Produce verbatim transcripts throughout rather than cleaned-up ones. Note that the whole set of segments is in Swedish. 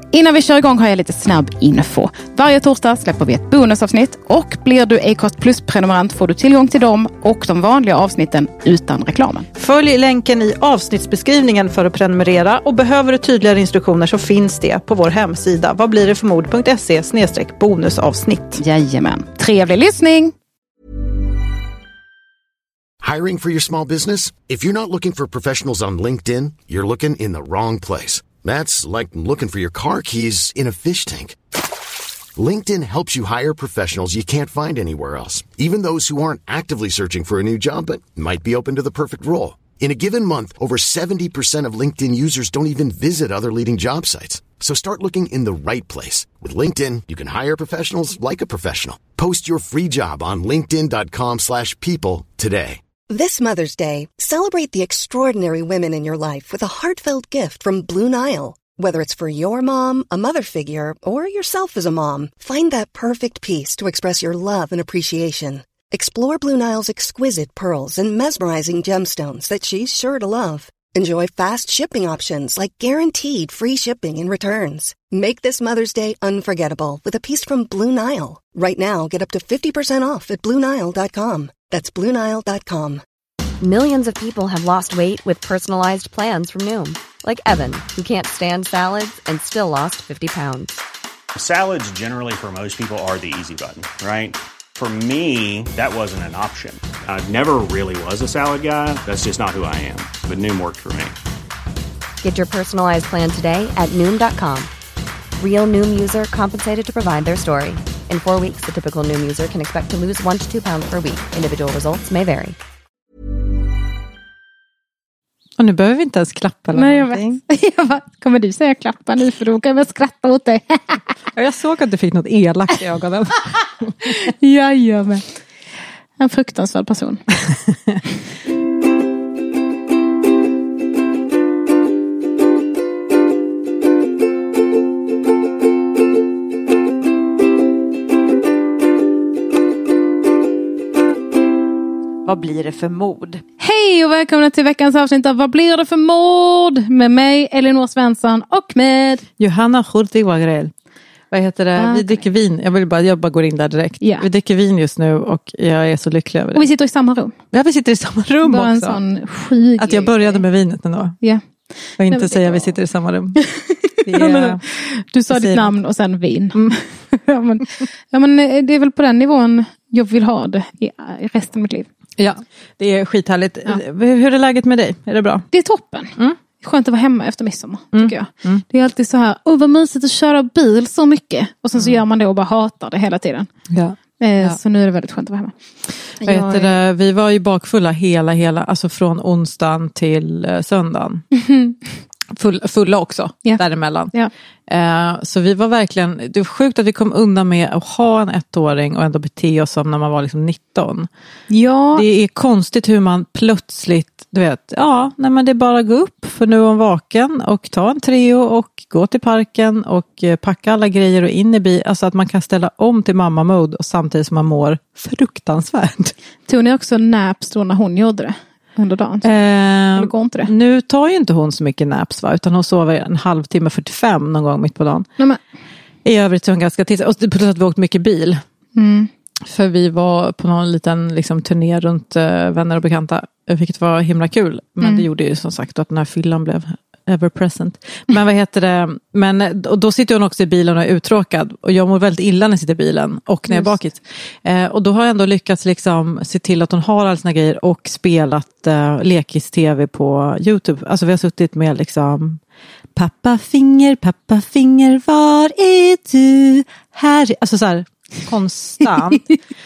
Innan vi kör igång har jag lite snabb info. Varje torsdag släpper vi ett bonusavsnitt och blir du Acast Plus-prenumerant får du tillgång till dem och de vanliga avsnitten utan reklamen. Följ länken i avsnittsbeskrivningen för att prenumerera och behöver du tydligare instruktioner så finns det på vår hemsida vad blir det för mod punkt se slash bonusavsnitt. Jajamän. Trevlig lyssning! Hiring for your small business? If you're not looking for professionals on LinkedIn, you're looking in the wrong place. That's like looking for your car keys in a fish tank. LinkedIn helps you hire professionals you can't find anywhere else, even those who aren't actively searching for a new job but might be open to the perfect role. In a given month, over seventy percent of LinkedIn users don't even visit other leading job sites. So start looking in the right place. With LinkedIn, you can hire professionals like a professional. Post your free job on linkedin dot com slash people today. This Mother's Day, celebrate the extraordinary women in your life with a heartfelt gift from Blue Nile. Whether it's for your mom, a mother figure, or yourself as a mom, find that perfect piece to express your love and appreciation. Explore Blue Nile's exquisite pearls and mesmerizing gemstones that she's sure to love. Enjoy fast shipping options like guaranteed free shipping and returns. Make this Mother's Day unforgettable with a piece from Blue Nile. Right now, get up to fifty percent off at blue nile dot com. That's blue nile dot com. Millions of people have lost weight with personalized plans from Noom. Like Evan, who can't stand salads and still lost fifty pounds. Salads generally for most people are the easy button, right? For me, that wasn't an option. I never really was a salad guy. That's just not who I am. But Noom worked for me. Get your personalized plan today at noom dot com. Real Noom user compensated to provide their story. In four weeks, the typical Noom user can expect to lose one to two pounds per week. Individual results may vary. Och nu behöver vi inte ens klappa eller Nej, någonting. jag vet. Jag bara, kommer du säga klappa nu för då kan jag väl skratta åt dig. Jag såg att du fick något elakt i ögonen. Jajamän. En fruktansvärd person. Vad blir det för mod? Hej och välkomna till veckans avsnitt av Vad blir det för mord? Med mig, Elinor Svensson och med Johanna Hurtig Wagrell. Vad heter det? Ah, vi dricker vin. Jag vill bara, jag bara går in där direkt. Yeah. Vi dricker vin just nu och jag är så lycklig över det. Och vi sitter i samma rum. Ja, vi sitter i samma rum bara också. En sån skygg. Att jag började med vinet ändå. Ja. Yeah. Och inte Nej, säga att var... vi sitter i samma rum. Är... du sa ditt namn och sen vin. Mm. ja, men, ja, men det är väl på den nivån jag vill ha det i, i resten av mitt liv. Ja, det är skithärligt. Ja. Hur är läget med dig? Är det bra? Det är toppen. Mm. Skönt att vara hemma efter midsommar, mm. tycker jag. Mm. Det är alltid så här, åh vad mysigt att köra bil så mycket. Och sen så mm. gör man det och bara hatar det hela tiden. Ja. Eh, ja. Så nu är det väldigt skönt att vara hemma. Vad heter det? Vi var ju bakfulla hela, hela, alltså från onsdagen till uh, söndagen. Mm. Full, fulla också, yeah. däremellan. Yeah. Uh, så vi var verkligen, det var sjukt att vi kom undan med att ha en ettåring och ändå bete oss som när man var liksom nitton. Ja. Det är konstigt hur man plötsligt, du vet, ja, nej men det är bara att gå upp för nu är hon vaken och ta en Treo och gå till parken och uh, packa alla grejer och in i bil. Alltså att man kan ställa om till mamma-mode och samtidigt som man mår fruktansvärt. Tog ni också naps då när hon gjorde det? Under dagen. Eh, går inte det? Nu tar ju inte hon så mycket naps, va? Utan hon sover en halvtimme fyrtiofem någon gång mitt på dagen. Nej, men... I övrigt så hon ganska tids. Och plus att vi åkt mycket bil. Mm. För vi var på någon liten liksom, turné runt uh, vänner och bekanta. Vilket var himla kul. Men mm. det gjorde ju som sagt att den här fyllan blev ever present. Men vad heter det? Men, och då sitter hon också i bilen och är uttråkad. Och jag mår väldigt illa när jag sitter i bilen. Och när jag är bakis. Eh, och då har jag ändå lyckats liksom, se till att hon har alla sina grejer. Och spelat eh, lekis-tv på YouTube. Alltså vi har suttit med liksom... Pappa finger, pappa finger, var är du? Här. Alltså så här... konstant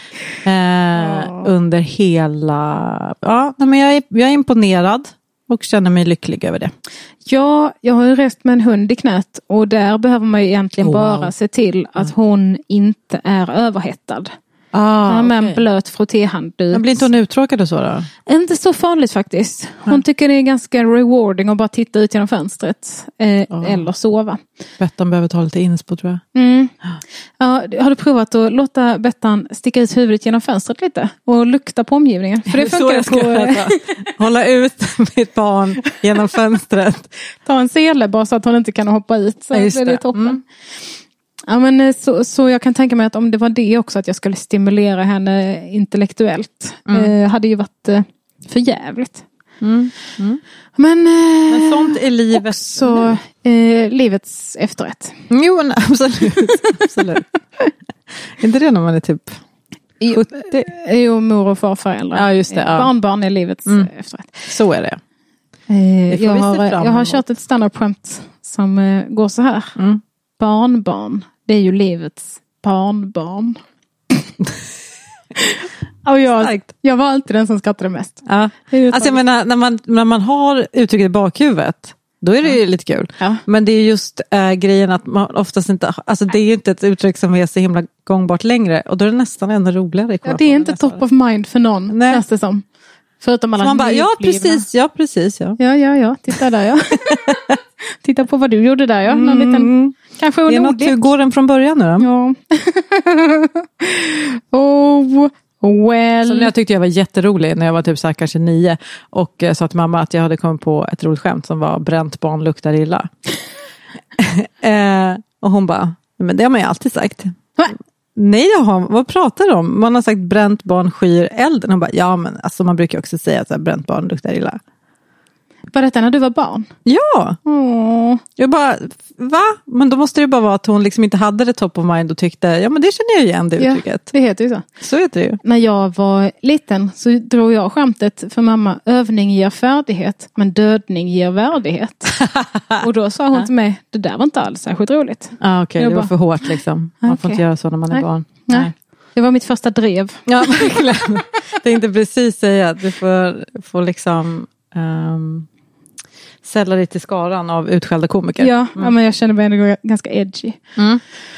eh, oh. under hela ja, men jag är, jag är imponerad och känner mig lycklig över det. Ja, jag har ju rest med en hund i knät och där behöver man ju egentligen wow. bara se till att hon inte är överhettad. Ah, ja, med okay. en blöt frottéhandduk. Men blir inte hon uttråkad och så då? Inte så farligt faktiskt. Hon mm. tycker det är ganska rewarding att bara titta ut genom fönstret. Eh, oh. Eller sova. Bettan behöver ta lite inspo, tror jag. Mm. Ja, har du provat att låta Bettan sticka ut huvudet genom fönstret lite? Och lukta på omgivningen? För det funkar så jag ska på... Hålla ut mitt barn genom fönstret. Ta en sele bara så att hon inte kan hoppa ut. Så ja, det är det toppen. Mm. Ja, men så, så jag kan tänka mig att om det var det också, att jag skulle stimulera henne intellektuellt. Mm. Eh, hade ju varit eh, för jävligt. Mm. Mm. Men, eh, men sånt är livet. Också eh, livets efterrätt. Jo, men absolut. absolut. Inte det när man är typ sjuttio? Jo, mor och farföräldrar. Ja, just det. Ja. Barnbarn är livets mm. efterrätt. Så är det. Eh, det jag, har, jag har kört ett standardskämt som eh, går så här. Mm. Barnbarn. Det är ju livets barnbarn. Och jag, jag var alltid den som skrattade mest. Ja. Alltså jag menar, när man, när man har uttrycket i bakhuvudet, då är det ju lite kul. Ja. Men det är just äh, grejen att man oftast inte, alltså det är ju inte ett uttryck som är så himla gångbart längre. Och då är det nästan ännu roligare. Ja, det är inte top of mind för någon, känns det som. Förutom alla man bara, ja precis, ja precis. Ja, ja, ja, ja. Titta där, ja. Titta på vad du gjorde där, ja. Någon mm. liten, kanske det är något, hur går den från början nu då? Ja. Oh, well. Så jag tyckte jag var jätterolig när jag var typ så här kanske nio. Och eh, sa till mamma att jag hade kommit på ett roligt skämt som var bränt barn luktar illa. eh, och hon bara, men det har man ju alltid sagt. Va? Nej, jaha, vad pratar du om? Man har sagt bränt barn skyr elden. Hon bara, ja men alltså man brukar också säga att så här, bränt barn luktar illa. Var detta när du var barn? Ja. Åh. Jag bara, va? Men då måste det bara vara att hon liksom inte hade det top of mind och tyckte, ja men det känner jag igen det uttrycket. Ja, det heter ju så. Så heter det ju. När jag var liten så drog jag skämtet för mamma, övning ger färdighet, men dödning ger värdighet. Och då sa hon till mig, det där var inte alls särskilt roligt. Ah, okej, okay. Det bara, var för hårt liksom. Man okay. får inte göra så när man är Nej. barn. Nej. Nej. Det var mitt första drev. Ja, verkligen. Jag tänkte precis säga att du får, får liksom... Um... sälja dig till skaran av utskällda komiker. Ja, mm. ja, men jag känner mig ändå ganska edgy. Mm.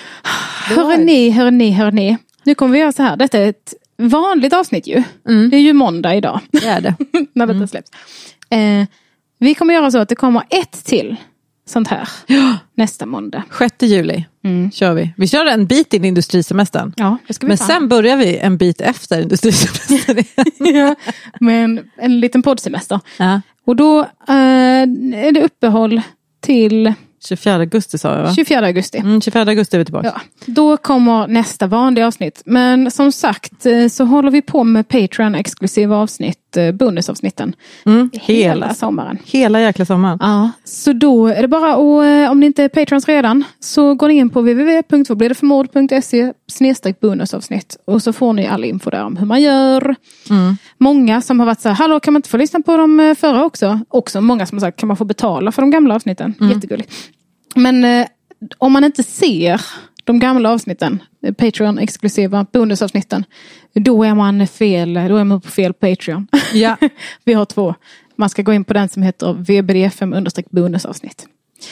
Hör ni, hör ni, hör ni. Nu kommer vi göra så här. Detta är ett vanligt avsnitt ju. Mm. Det är ju måndag idag. Det är det. När detta mm. släpps. Eh, vi kommer göra så att det kommer ett till sånt här. Ja. Nästa måndag. sjätte juli mm. kör vi. Vi kör en bit in i industrisemestern. Ja, det ska vi men ta. Sen börjar vi en bit efter industrisemestern. Ja, men en liten poddsemester. Ja. Och då eh, är det uppehåll till... tjugofjärde augusti sa jag, va? tjugofjärde augusti. Mm, tjugofjärde augusti är vi tillbaka. Ja. Då kommer nästa vanliga avsnitt. Men som sagt så håller vi på med Patreon-exklusiva avsnitt, bonusavsnitten. Mm, hela, hela sommaren. Hela jäkla sommaren. Ja, så då är det bara, och om ni inte är Patrons redan, så går ni in på w w w punkt vad blir det för mord punkt se snedstreck bonusavsnitt. Och så får ni all info där om hur man gör. Mm. Många som har varit så här, hallå, kan man inte få lyssna på dem förra också? Också många som har sagt, kan man få betala för de gamla avsnitten? Mm. Jättegulligt. Men eh, om man inte ser de gamla avsnitten, Patreon-exklusiva bonusavsnitten, då är man fel, då är man på fel Patreon. Ja. Vi har två. Man ska gå in på den som heter v b d f m understreck bonusavsnitt.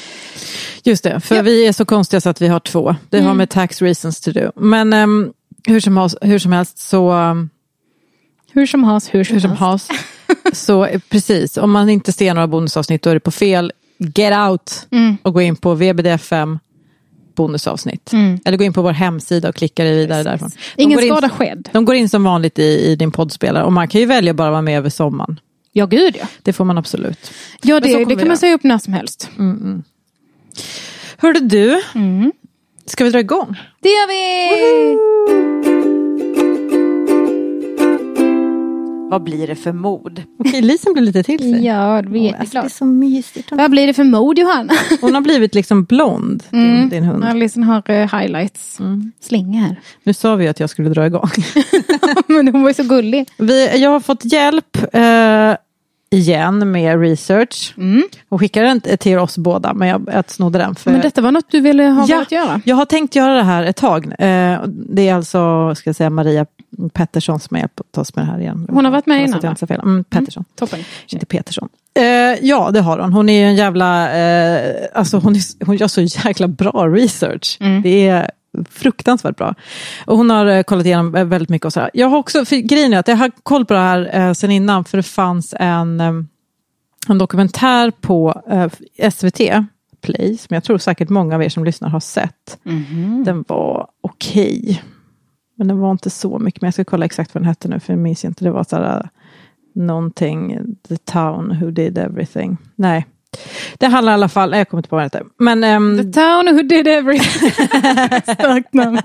Just det, för ja. Vi är så konstiga så att vi har två. Det mm. har med tax reasons to do. Men um, hur, som helst, hur som helst så... Um, hur som helst, hur som, hur som helst. Så precis, om man inte ser några bonusavsnitt då är det på fel. Get out mm. och gå in på v b d f m bonusavsnitt. Mm. Eller gå in på vår hemsida och klicka dig vidare därifrån. De Ingen skada skedd. De går in som vanligt i, i din poddspelare. Och man kan ju välja bara vara med över sommaren. Ja, gud ja. Det får man absolut. Ja, det, det kan man säga upp när som helst. Mm, mm. Hörde du, mm. ska vi dra igång? Det gör vi! Woohoo! Vad blir det för mod? Okej, Lisen blir lite till sig. Ja, det blir oh, jätteklart. Alltså, det är så mysigt. Vad blir det för mod, Johanna? Hon har blivit liksom blond, mm. din, din hund. Ja, Lisen har uh, highlights. Mm. Slinga här. Nu sa vi att jag skulle dra igång. Men hon var ju så gullig. Vi, jag har fått hjälp uh, igen med research. Mm. Och skickade den till oss båda, men jag, jag snodde den. För... Men detta var något du ville ha ja, velat göra? Jag har tänkt göra det här ett tag. Uh, det är alltså, ska jag säga, Maria Pettersson som har hjälpt oss med det här igen. Hon har varit med innan, va? Fel. Mm, Pettersson. Mm, toppen. Inte Petersson. Uh, ja, det har hon. Hon är ju en jävla... Uh, alltså hon, är, hon gör så jäkla bra research. Mm. Det är fruktansvärt bra. Och hon har eh, kollat igenom eh, väldigt mycket och sådär. Jag har också, för grejen är att jag har koll på det här eh, sen innan, för det fanns en, eh, en dokumentär på eh, S V T Play, som jag tror säkert många av er som lyssnar har sett. Mm-hmm. Den var okej. Okay. Men den var inte så mycket, men jag ska kolla exakt vad den hette nu, för jag minns inte. Det var sådär någonting, The Town Who Did Everything. Nej. Det handlar i alla fall, jag kommer inte på vad det heter. Men, um, The Town Who Did Everything. Starkt namn.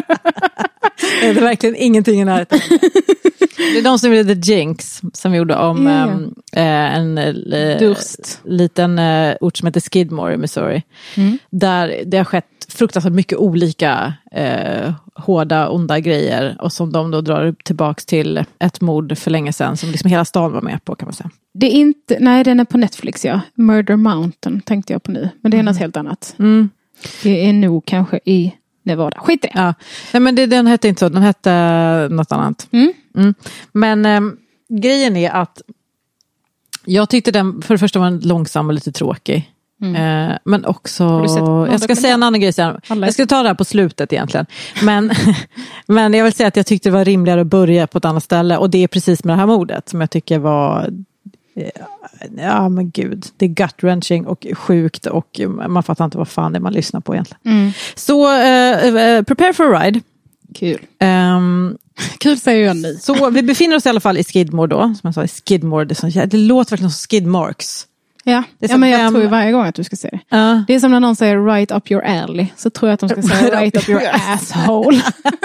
Det är verkligen ingenting i närheten. Det är de som gjorde The Jinx, som vi gjorde om yeah. um, eh, en eh, Durst. liten eh, ort som heter Skidmore i Missouri. Mm. Där det har skett fruktansvärt mycket olika eh, hårda, onda grejer, och som de då drar tillbaks till ett mord för länge sedan som liksom hela stan var med på, kan man säga. Det är inte, nej, den är på Netflix, ja. Murder Mountain tänkte jag på nu, men det är mm. något helt annat. Mm. Det är nog kanske i Nevada. Skit i det. Ja. Nej, men det, den hette inte så, den hette något annat. Mm. Mm. Men eh, grejen är att jag tyckte den för det första var långsam och lite tråkig. Mm. Eh, men också, jag ska säga en annan grej sen. Jag ska ta det här på slutet egentligen. Men, men jag vill säga att jag tyckte det var rimligare att börja på ett annat ställe. Och det är precis med det här mordet som jag tycker var, ja men gud, det är gut-wrenching och sjukt, och man fattar inte vad fan det är man lyssnar på egentligen. Mm. Så uh, prepare for a ride. Kul. Um, Kul säger jag nu. Så vi befinner oss i alla fall i Skidmore då, som jag sa, i Skidmore, det, som, det låter verkligen som Skidmarks. Ja, det är ja men jag vem... tror ju varje gång att du ska säga det. Uh. Det är som när någon säger right up your alley, så tror jag att de ska säga right up your asshole.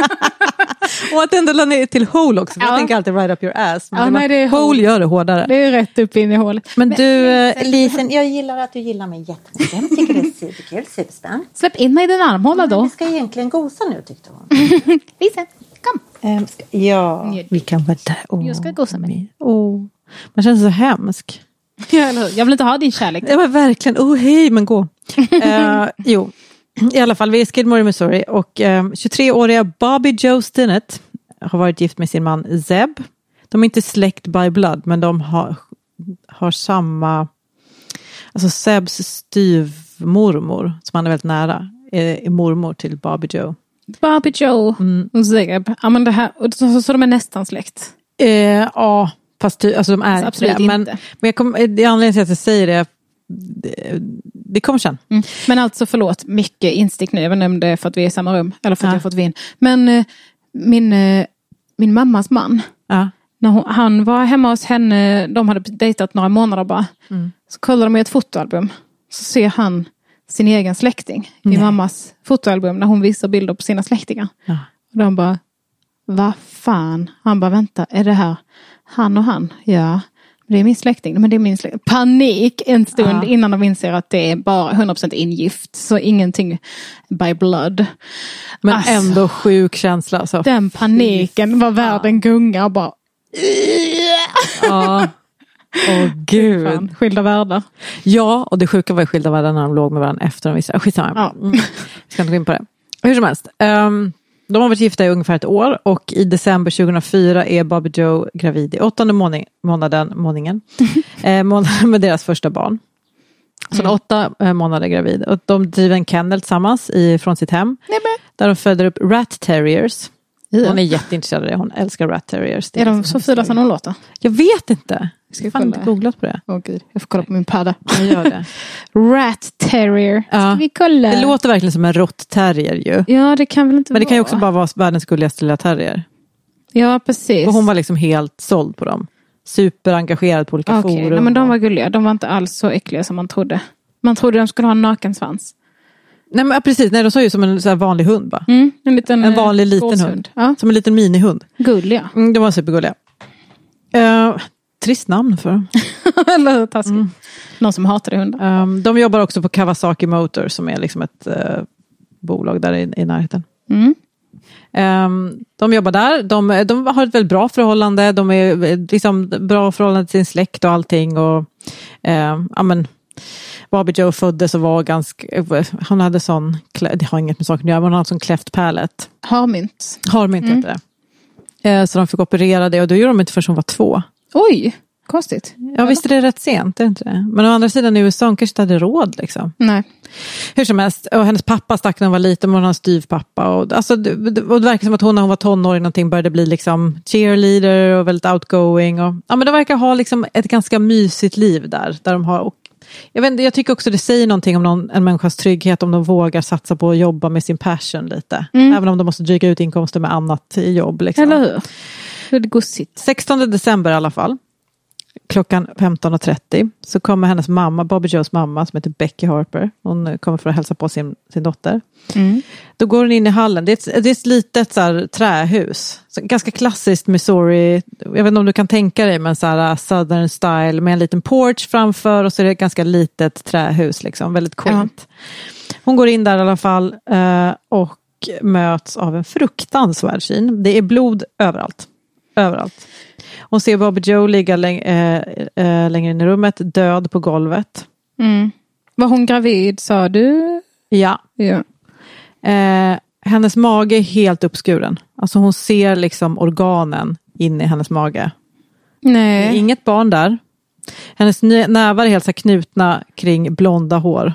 Och att ändå la ner till hole också. Ja. Jag tänker alltid right up your ass. Men ja, det nej, det är hole. hole gör det hårdare. Det är rätt upp in i hålet. Men, men du, Lisen, jag gillar att du gillar mig jättemycket. Jag tycker det är superkul, superspännande. Släpp in mig i din armhåla då. Vi ska egentligen gosa nu, tyckte hon. Lisen, kom. Um, ska, ja, vi kan vara där. Oh, jag ska gosa mig. Oh. Man känns så hemsk. Ja, jag vill inte ha din kärlek. Ja, men verkligen. Oh, hej, men gå. uh, jo, i alla fall, vi är i Skidmore, Missouri. Och uh, tjugotre-åriga Bobby Joe Stinnett har varit gift med sin man Zeb. De är inte släkt by blood, men de har, har samma... Alltså Zebs styvmormor, som han är väldigt nära, är, är mormor till Bobby Joe. Bobby Joe mm. och Zeb. Ja, men det här, så, så de är nästan släkt. Uh, ja, fast alltså de är absolut det. Men, inte. men jag kom, det är anledningen till att jag säger det. Det, det kommer sen. Mm. Men alltså förlåt, mycket instick nu. Även om det är för att vi är i samma rum. Eller för att ja. jag har fått vin. Men eh, min, eh, min mammas man. Ja. När hon, han var hemma hos henne. De hade dejtat några månader bara. Mm. Så kollade de i ett fotoalbum. Så ser han sin egen släkting. Nej. I mammas fotoalbum. När hon visar bilder på sina släktingar. Ja. Och de bara, vad fan? Han bara, vänta, är det här han och han? Ja. Det är min släkting, men det är min släkting. Panik en stund ja. Innan de inser att det är bara hundra procent ingift. Så ingenting by blood. Men alltså, ändå sjuk känsla. Så. Den paniken var världen ja. Gungar och bara... Ja. Åh oh, gud. Fan, skilda världar. Ja, och det sjuka var ju skilda världar när de låg med varandra efter de visade. Skitsamma. Ja. Mm. Jag ska inte gå in på det. Hur som helst. Um, De har varit gifta i ungefär ett år, och i december tjugohundrafyra är Bobby Joe gravid i åttonde måning, månaden, måningen, eh, månaden med deras första barn. Så mm. åtta eh, månader gravid. Och de driver en kennel tillsammans i, från sitt hem. Nej, där de föder upp rat terriers. Ja. Hon är jätteintresserad av det. Hon älskar rat terriers. Är de så fula som de låter? Jag vet inte. Ska jag har inte googlat på det. Åh gud, jag får kolla på min padda. Jag gör det. Rat terrier. Ska ja. vi kolla? Det låter verkligen som en rått-terrier ju. Ja, det kan väl inte Men det vara. kan ju också bara vara världens gulligaste lilla terrier. Ja, precis. Och hon var liksom helt såld på dem. Superengagerad på olika okay. forum. Nej, men de var gulliga. De var inte alls så äckliga som man trodde. Man trodde de skulle ha en nakensvans. Nej, men precis. Nej, de såg ju som en så här vanlig hund bara. Mm, en, liten, en vanlig liten gåshund. hund. Ja. Som en liten minihund. Gulliga. Mm, de var supergulliga. Uh, trist namn för. Eller hur taskigt. Mm. Någon som hatade hundar. Um, de jobbar också på Kawasaki Motor, som är liksom ett uh, bolag där i, i närheten. Mm. Um, de jobbar där. De, de har ett väldigt bra förhållande. De är liksom bra förhållande till sin släkt och allting. Och uh, ja men Bobby Joe föddes och var ganska... Han hade sån... Det har inget med saken att göra, men han hade sån kläftpärlet. Harmynt. Harmynt mm. heter det. Uh, så de fick operera det, och då gjorde de inte förrän hon var två. Oj! konstigt. Ja, visst är det rätt sent, är det inte det? Men å andra sidan i U S A hon kanske inte hade råd liksom. Nej. Hur som helst, och hennes pappa stack när hon var liten, men hon har en styv pappa. Och, alltså, det, och det verkar som att hon när hon var tonåring någonting började bli liksom cheerleader och väldigt outgoing. Och, ja, men de verkar ha liksom ett ganska mysigt liv där. där de har, och, jag, vet, jag tycker också det säger någonting om någon, en människas trygghet om de vågar satsa på att jobba med sin passion lite. Mm. Även om de måste dryga ut inkomster med annat i jobb. Liksom. Eller hur? Det är gossigt. sextonde december i alla fall. Klockan femton och trettio så kommer hennes mamma, Bobby Joes mamma som heter Becky Harper. Hon kommer för att hälsa på sin, sin dotter. Mm. Då går hon in i hallen. Det är ett, det är ett litet så här, trähus. Så, ganska klassiskt Missouri. Jag vet inte om du kan tänka dig, men så här, southern style med en liten porch framför och så är det ett ganska litet trähus. Liksom, väldigt quaint. Ja. Hon går in där i alla fall eh, och möts av en fruktansvärd syn. Det är blod överallt. Överallt. Hon ser Bobby Joe ligga läng- äh, äh, längre in i rummet, död på golvet. Mm. Var hon gravid, sa du? Ja. ja. Äh, hennes mage är helt uppskuren. Alltså hon ser liksom organen in i hennes mage. Nej. Inget barn där. Hennes nävar är helt så knutna kring blonda hår.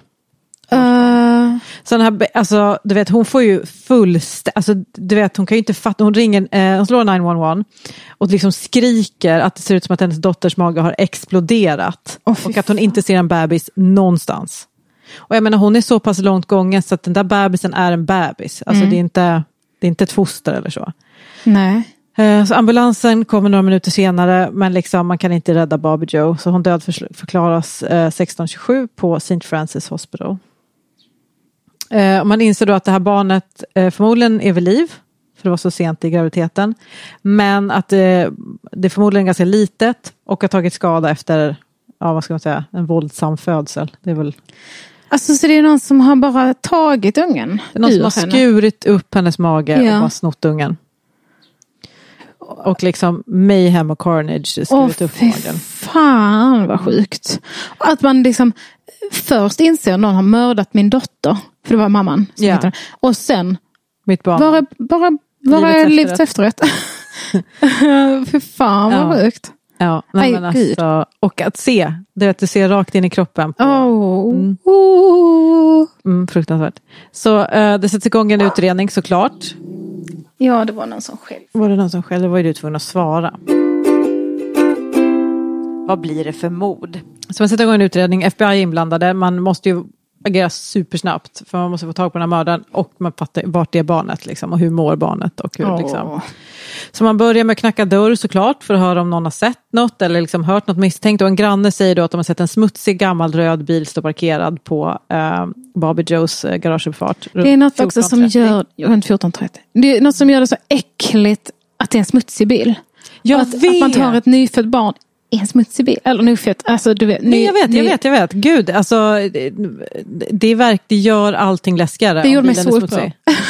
Uh. Så den här, alltså, du vet, hon får ju fullst, alltså, du vet, hon kan ju inte fatta, hon ringer, eh, hon slår nio ett ett och liksom skriker att det ser ut som att hennes dotters mage har exploderat oh, och att hon inte ser en bebis någonstans. Och jag menar, hon är så pass långt gången så att den där bebisen är en bebis. Alltså mm. det är inte, det är inte ett foster eller så. Nej. Eh, så ambulansen kommer några minuter senare, men liksom man kan inte rädda Bobby Joe, så hon död för, förklaras eh, sexton tjugosju på Saint Francis Hospital. Eh, man inser då att det här barnet eh, förmodligen är vid liv, för det var så sent i graviditeten, men att eh, det är förmodligen ganska litet och har tagit skada efter, ja vad ska man säga, en våldsam födsel. Det är väl... Alltså så det är någon som har bara tagit ungen? Det är någon som har henne. skurit upp hennes mage ja. och har snott ungen. Och liksom mayhem och carnage skurit oh, upp magen. Fan vad sjukt. Att man liksom först inser att någon har mördat min dotter. För det var mamman som ja. heter det. Och sen mitt barn. Bara, bara, bara livets, livets efterrätt. För fan vad ja. sjukt. Ja, nej, men alltså, och att se, du vet, du ser rakt in i kroppen. På, oh. mm, mm, fruktansvärt. Så uh, det sätts igång en utredning såklart. Ja, det var någon som själv. Var det någon som själv? Då var ju du tvungen att svara. Vad blir det för mord? Så man sätter igång en utredning, F B I är inblandade. Man måste ju agera supersnabbt. För man måste få tag på den här mördaren. Och man fattar vart det är barnet liksom. Och hur mår barnet. Och hur, oh. liksom. Så man börjar med att knacka dörr såklart. För att höra om någon har sett något. Eller liksom hört något misstänkt. Och en granne säger då att de har sett en smutsig gammal röd bil stå parkerad på eh, Bobby Joes eh, garageuppfart. Det är något också som gör... Runt fjorton trettio. Det är något som gör det så äckligt att det är en smutsig bil. Jag att, vet. Att man tar ett nyfött barn i en smutsig bil. Eller nyfött. Alltså, du vet, ny, Nej, jag vet, ny... jag vet, jag vet. Gud, alltså det, det, verk, det gör allting läskigare. Det gjorde mig så bra.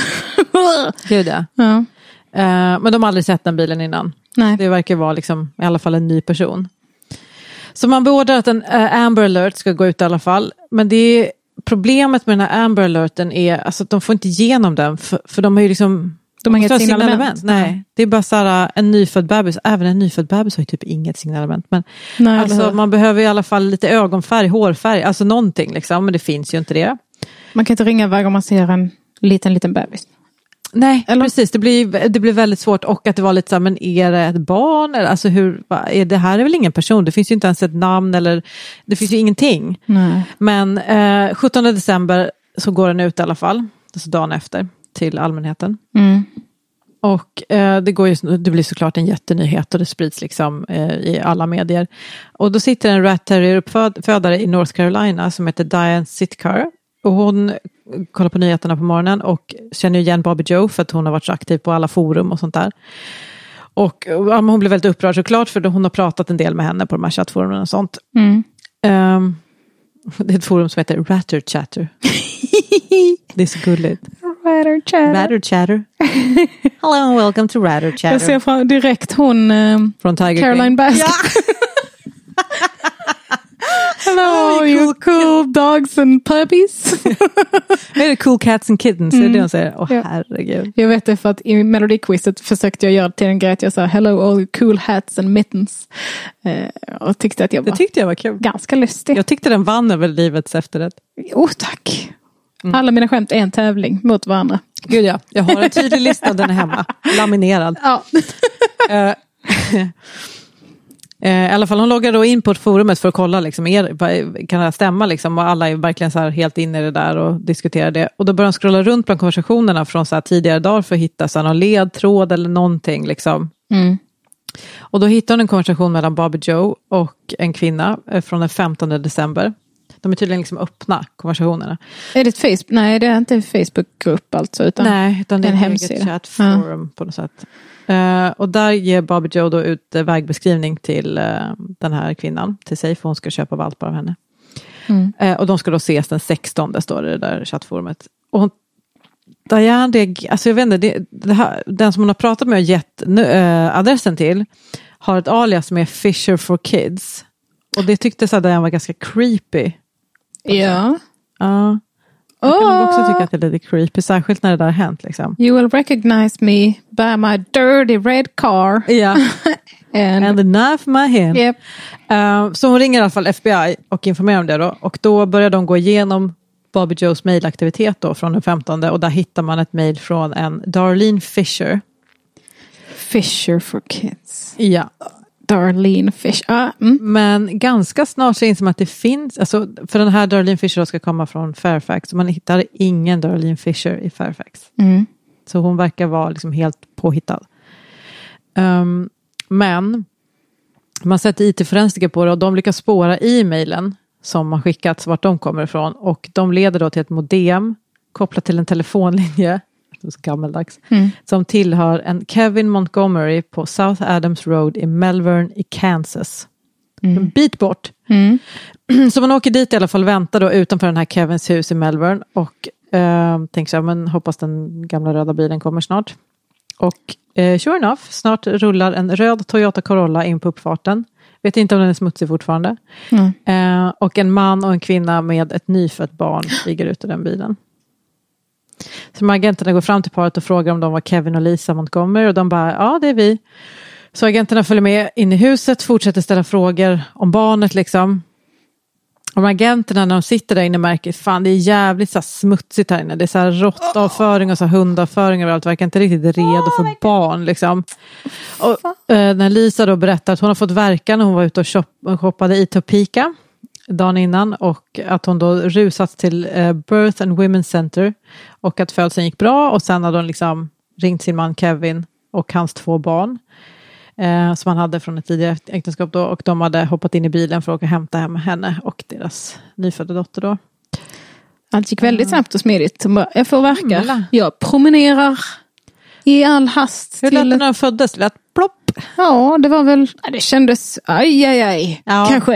Gud, ja. ja. Uh, men de har aldrig sett den bilen innan. Nej. Det verkar vara liksom, i alla fall en ny person. Så man beordrar att en uh, Amber Alert ska gå ut i alla fall. Men det är, problemet med den här Amber Alerten är alltså, att de får inte igenom den. För, för de har ju liksom... De har inget signalement. signalement. Nej, det är bara så här, en nyfödd bebis. Även en nyfödd bebis har ju typ inget signalement. Men Nej, alltså, man behöver i alla fall lite ögonfärg, hårfärg. Alltså någonting liksom. Men det finns ju inte det. Man kan inte ringa iväg om man ser en liten, liten bebis. Nej, eller? Precis. Det blir, det blir väldigt svårt. Och att det var lite så här, men är det ett barn? Eller, alltså hur, är det här är väl ingen person? Det finns ju inte ens ett namn. Eller, det finns ju ingenting. Nej. Men eh, sjuttonde december så går den ut i alla fall. Alltså dagen efter. Till allmänheten. Mm. Och eh, det, går ju, det blir såklart en jättenyhet och det sprids liksom eh, i alla medier. Och då sitter en rat terrier-uppfödare i North Carolina som heter Diane Sitkar. Och hon kollar på nyheterna på morgonen och känner igen Bobby Joe för att hon har varit så aktiv på alla forum och sånt där. Och ja, hon blir väldigt upprörd såklart för hon har pratat en del med henne på de här chattforumen och sånt. Mm. Um, det är ett forum som heter Ratter Chatter. Det är så gulligt. Ratter Chatter. Ratter Chatter. Hello and welcome to Ratter Chatter. Jag ser fram direkt hon um, från Tiger Caroline King. Baskin. Ja. Hello, you cool dogs and puppies. Är det cool cats and kittens? Mm. Är det det hon säger? Åh, oh, herregud. Jag vet det för att i Melody-quizet försökte jag göra till en grej att jag sa hello all you cool hats and mittens. Eh, och tyckte att jag var, det tyckte jag var kul. Ganska lustig. Jag tyckte den vann över livets efterrätt. Jo, tack. Mm. Alla mina skämt är en tävling mot varandra. Gud ja, jag har en tydlig lista, den är hemma. Laminerad. Ja. uh, I alla fall hon loggar då in på forumet för att kolla liksom, är, kan det stämma liksom, och alla är verkligen så här helt inne i det där och diskuterar det. Och då börjar de scrolla runt bland konversationerna från så här tidigare dagar för att hitta så här, någon ledtråd eller någonting liksom. Mm. Och då hittar hon en konversation mellan Bobby Joe och en kvinna från den femtonde december. De är tydligen liksom öppna konversationerna. Är det ett Facebook? Nej, det är inte en Facebook-grupp alltså. Utan Nej, utan det är en, en hemsida. Chatforum ja. På något sätt. Uh, och där ger Bobby Joe då ut uh, vägbeskrivning till uh, den här kvinnan. Till sig, för hon ska köpa valpar av henne. Mm. Uh, och de ska då ses den sextonde, står det där chattforumet. Och hon, Diane, det, alltså jag vet inte, det, det här, den som hon har pratat med och gett uh, adressen till har ett alias som är Fisher for Kids. Och det tyckte så att Diane var ganska creepy. Ja. Ja. Jag kan oh. också tycka att det är lite creepy, särskilt när det där har hänt liksom. You will recognize me by my dirty red car. Ja. And, And the knife in my hand. Yep. Uh, så hon ringer i alla fall F B I och informerar om det då. Och då börjar de gå igenom Bobby Joes mailaktivitet då från den femtonde. Och där hittar man ett mail från en Darlene Fisher. Fisher for Kids. Ja. Darlene Fisher. Ah, mm. Men ganska snart så inser man att det finns, alltså, för den här Darlene Fisher ska komma från Fairfax, så man hittar ingen Darlene Fisher i Fairfax. Mm. Så hon verkar vara liksom helt påhittad. Um, men man sätter I T-forensiker på det och de lyckas spåra e-mailen som har skickats vart de kommer ifrån, och de leder då till ett modem kopplat till en telefonlinje. Så gammaldags, mm. som tillhör en Kevin Montgomery på South Adams Road i Melbourne i Kansas. Mm. En bit bort. Mm. Så man åker dit i alla fall, väntar då utanför den här Kevins hus i Melbourne och eh, tänker så här, men hoppas den gamla röda bilen kommer snart. Och eh, sure enough, snart rullar en röd Toyota Corolla in på uppfarten. Vet inte om den är smutsig fortfarande. Mm. Eh, och en man och en kvinna med ett nyfött barn stiger ut ur den bilen. Så de agenterna går fram till paret och frågar om de var Kevin och Lisa Montgomery, och de bara, ja det är vi. Så agenterna följer med in i huset, fortsätter ställa frågor om barnet liksom. Och de agenterna när de sitter där inne märker, fan det är jävligt så här smutsigt här inne. Det är så här råttavföring och så här hundavföring och allt, verkar inte riktigt redo oh, för barn liksom. Och eh, när Lisa då berättar att hon har fått verka när hon var ute och shop- shoppade i Topeka dagen innan, och att hon då rusat till eh, Birth and Women's Center och att födseln gick bra, och sen hade hon liksom ringt sin man Kevin och hans två barn eh, som han hade från ett tidigare äktenskap då, och de hade hoppat in i bilen för att åka hämta hem henne och deras nyfödda dotter då. Allt gick väldigt snabbt och smidigt. Jag får verka. Mm. Jag promenerar i all hast. Hur till... lät det när de föddes? Det lät plopp. Ja, det var väl, det kändes aj, aj, aj. Ja. Kanske.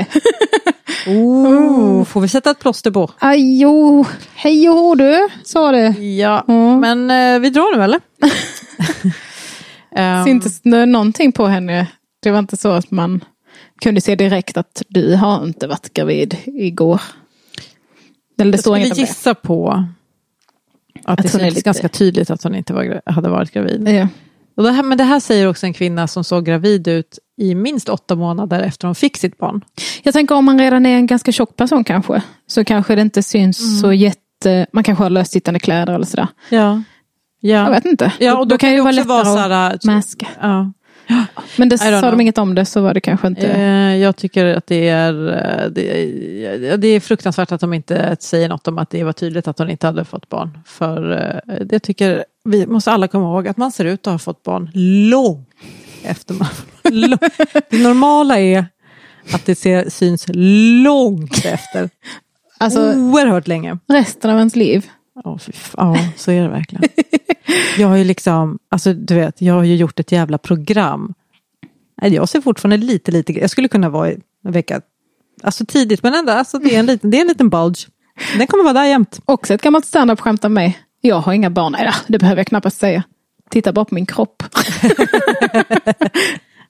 Oh, får vi sätta ett plåster på? Ajo, hej och du, sa det. Ja, mm. men eh, vi drar nu eller? um. Syntes det någonting på henne? Det var inte så att man kunde se direkt att du har inte varit gravid igår. Eller det står inget om det. Jag skulle gissa på att, att det syntes lite... ganska tydligt att hon inte var, hade varit gravid. Ja. Och det här, men det här säger också en kvinna som såg gravid ut i minst åtta månader efter hon fick sitt barn. Jag tänker om man redan är en ganska tjock person kanske, så kanske det inte syns mm. så jätte... Man kanske har lössittande kläder eller sådär. Ja. ja. Jag vet inte. Ja, och då, då kan det ju vara lättare vara såhär, att mäska. Ja. Men det sa de inget om det, så var det kanske inte... Eh, jag tycker att det är, det är det är fruktansvärt att de inte säger något om att det var tydligt att hon inte hade fått barn. För eh, det tycker vi måste alla komma ihåg, att man ser ut att ha fått barn långt efter man... lång. Det normala är att det ser, syns långt efter. Alltså, oerhört länge. Resten av ens liv. Ja, ja, så är det verkligen. Jag har ju liksom, alltså du vet, jag har ju gjort ett jävla program. Jag ser fortfarande lite, lite, jag skulle kunna vara i en vecka, alltså tidigt, men ändå, alltså det är en liten, det är en liten bulge. Den kommer vara där jämt. Också ett gammalt stand-up-skämt av mig. Jag har inga barn, nej, det behöver jag knappast säga. Titta bara på min kropp.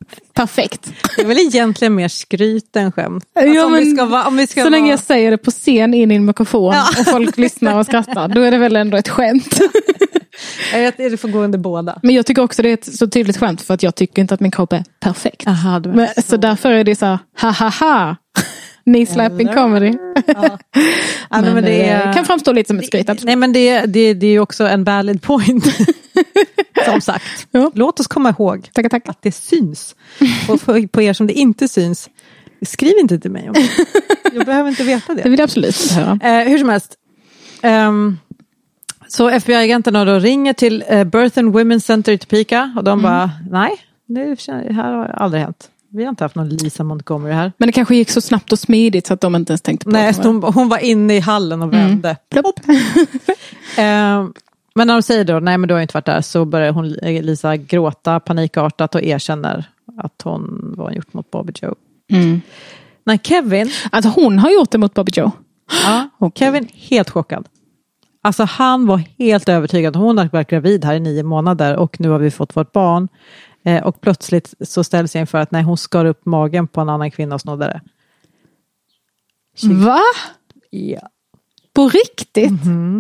perfekt. Det är väl egentligen mer skryt än skämt. Alltså, ja, om men, vi ska va, om vi ska så va... länge jag säger det på scen in i en mikrofon ja. och folk lyssnar och skrattar, då är det väl ändå ett skämt. Jag vet, det får gå under båda. Men jag tycker också det är ett så tydligt skämt för att jag tycker inte att min kropp är perfekt. Aha, du är men, så... så därför är det så här, ha ha ha. Knee-slapping comedy. Ja. men, men det är... kan framstå lite som ett skryt. Nej, men det, det, det är ju också en valid point. Som sagt. Ja. Låt oss komma ihåg tack, tack. att det syns. Och för, på er som det inte syns, skriv inte till mig om det. Jag behöver inte veta det. Det vill jag absolut höra. Eh, hur som helst. Um, så F B I-agenterna då ringer till uh, Birth and Women's Center i Topeka. Och de mm. bara, nej, det här har aldrig hänt. Vi har inte haft någon Lisa Montgomery här. Men det kanske gick så snabbt och smidigt så att de inte ens tänkte på nej, det. Nej, hon var inne i hallen och vände. Mm. Plopp. uh, men när de säger då, nej men du har inte varit där, så börjar hon, Lisa gråta panikartat och erkänner att hon var gjort mot Bobby Joe. Mm. När Kevin... Alltså hon har gjort det mot Bobby Joe. Ja, okay. Kevin helt chockad. Alltså han var helt övertygad. Hon har varit gravid här i nio månader och nu har vi fått vårt barn. Eh, och plötsligt så ställs jag inför att nej, hon skar upp magen på en annan kvinna och snodde det. Va? Ja. På riktigt? Mm-hmm.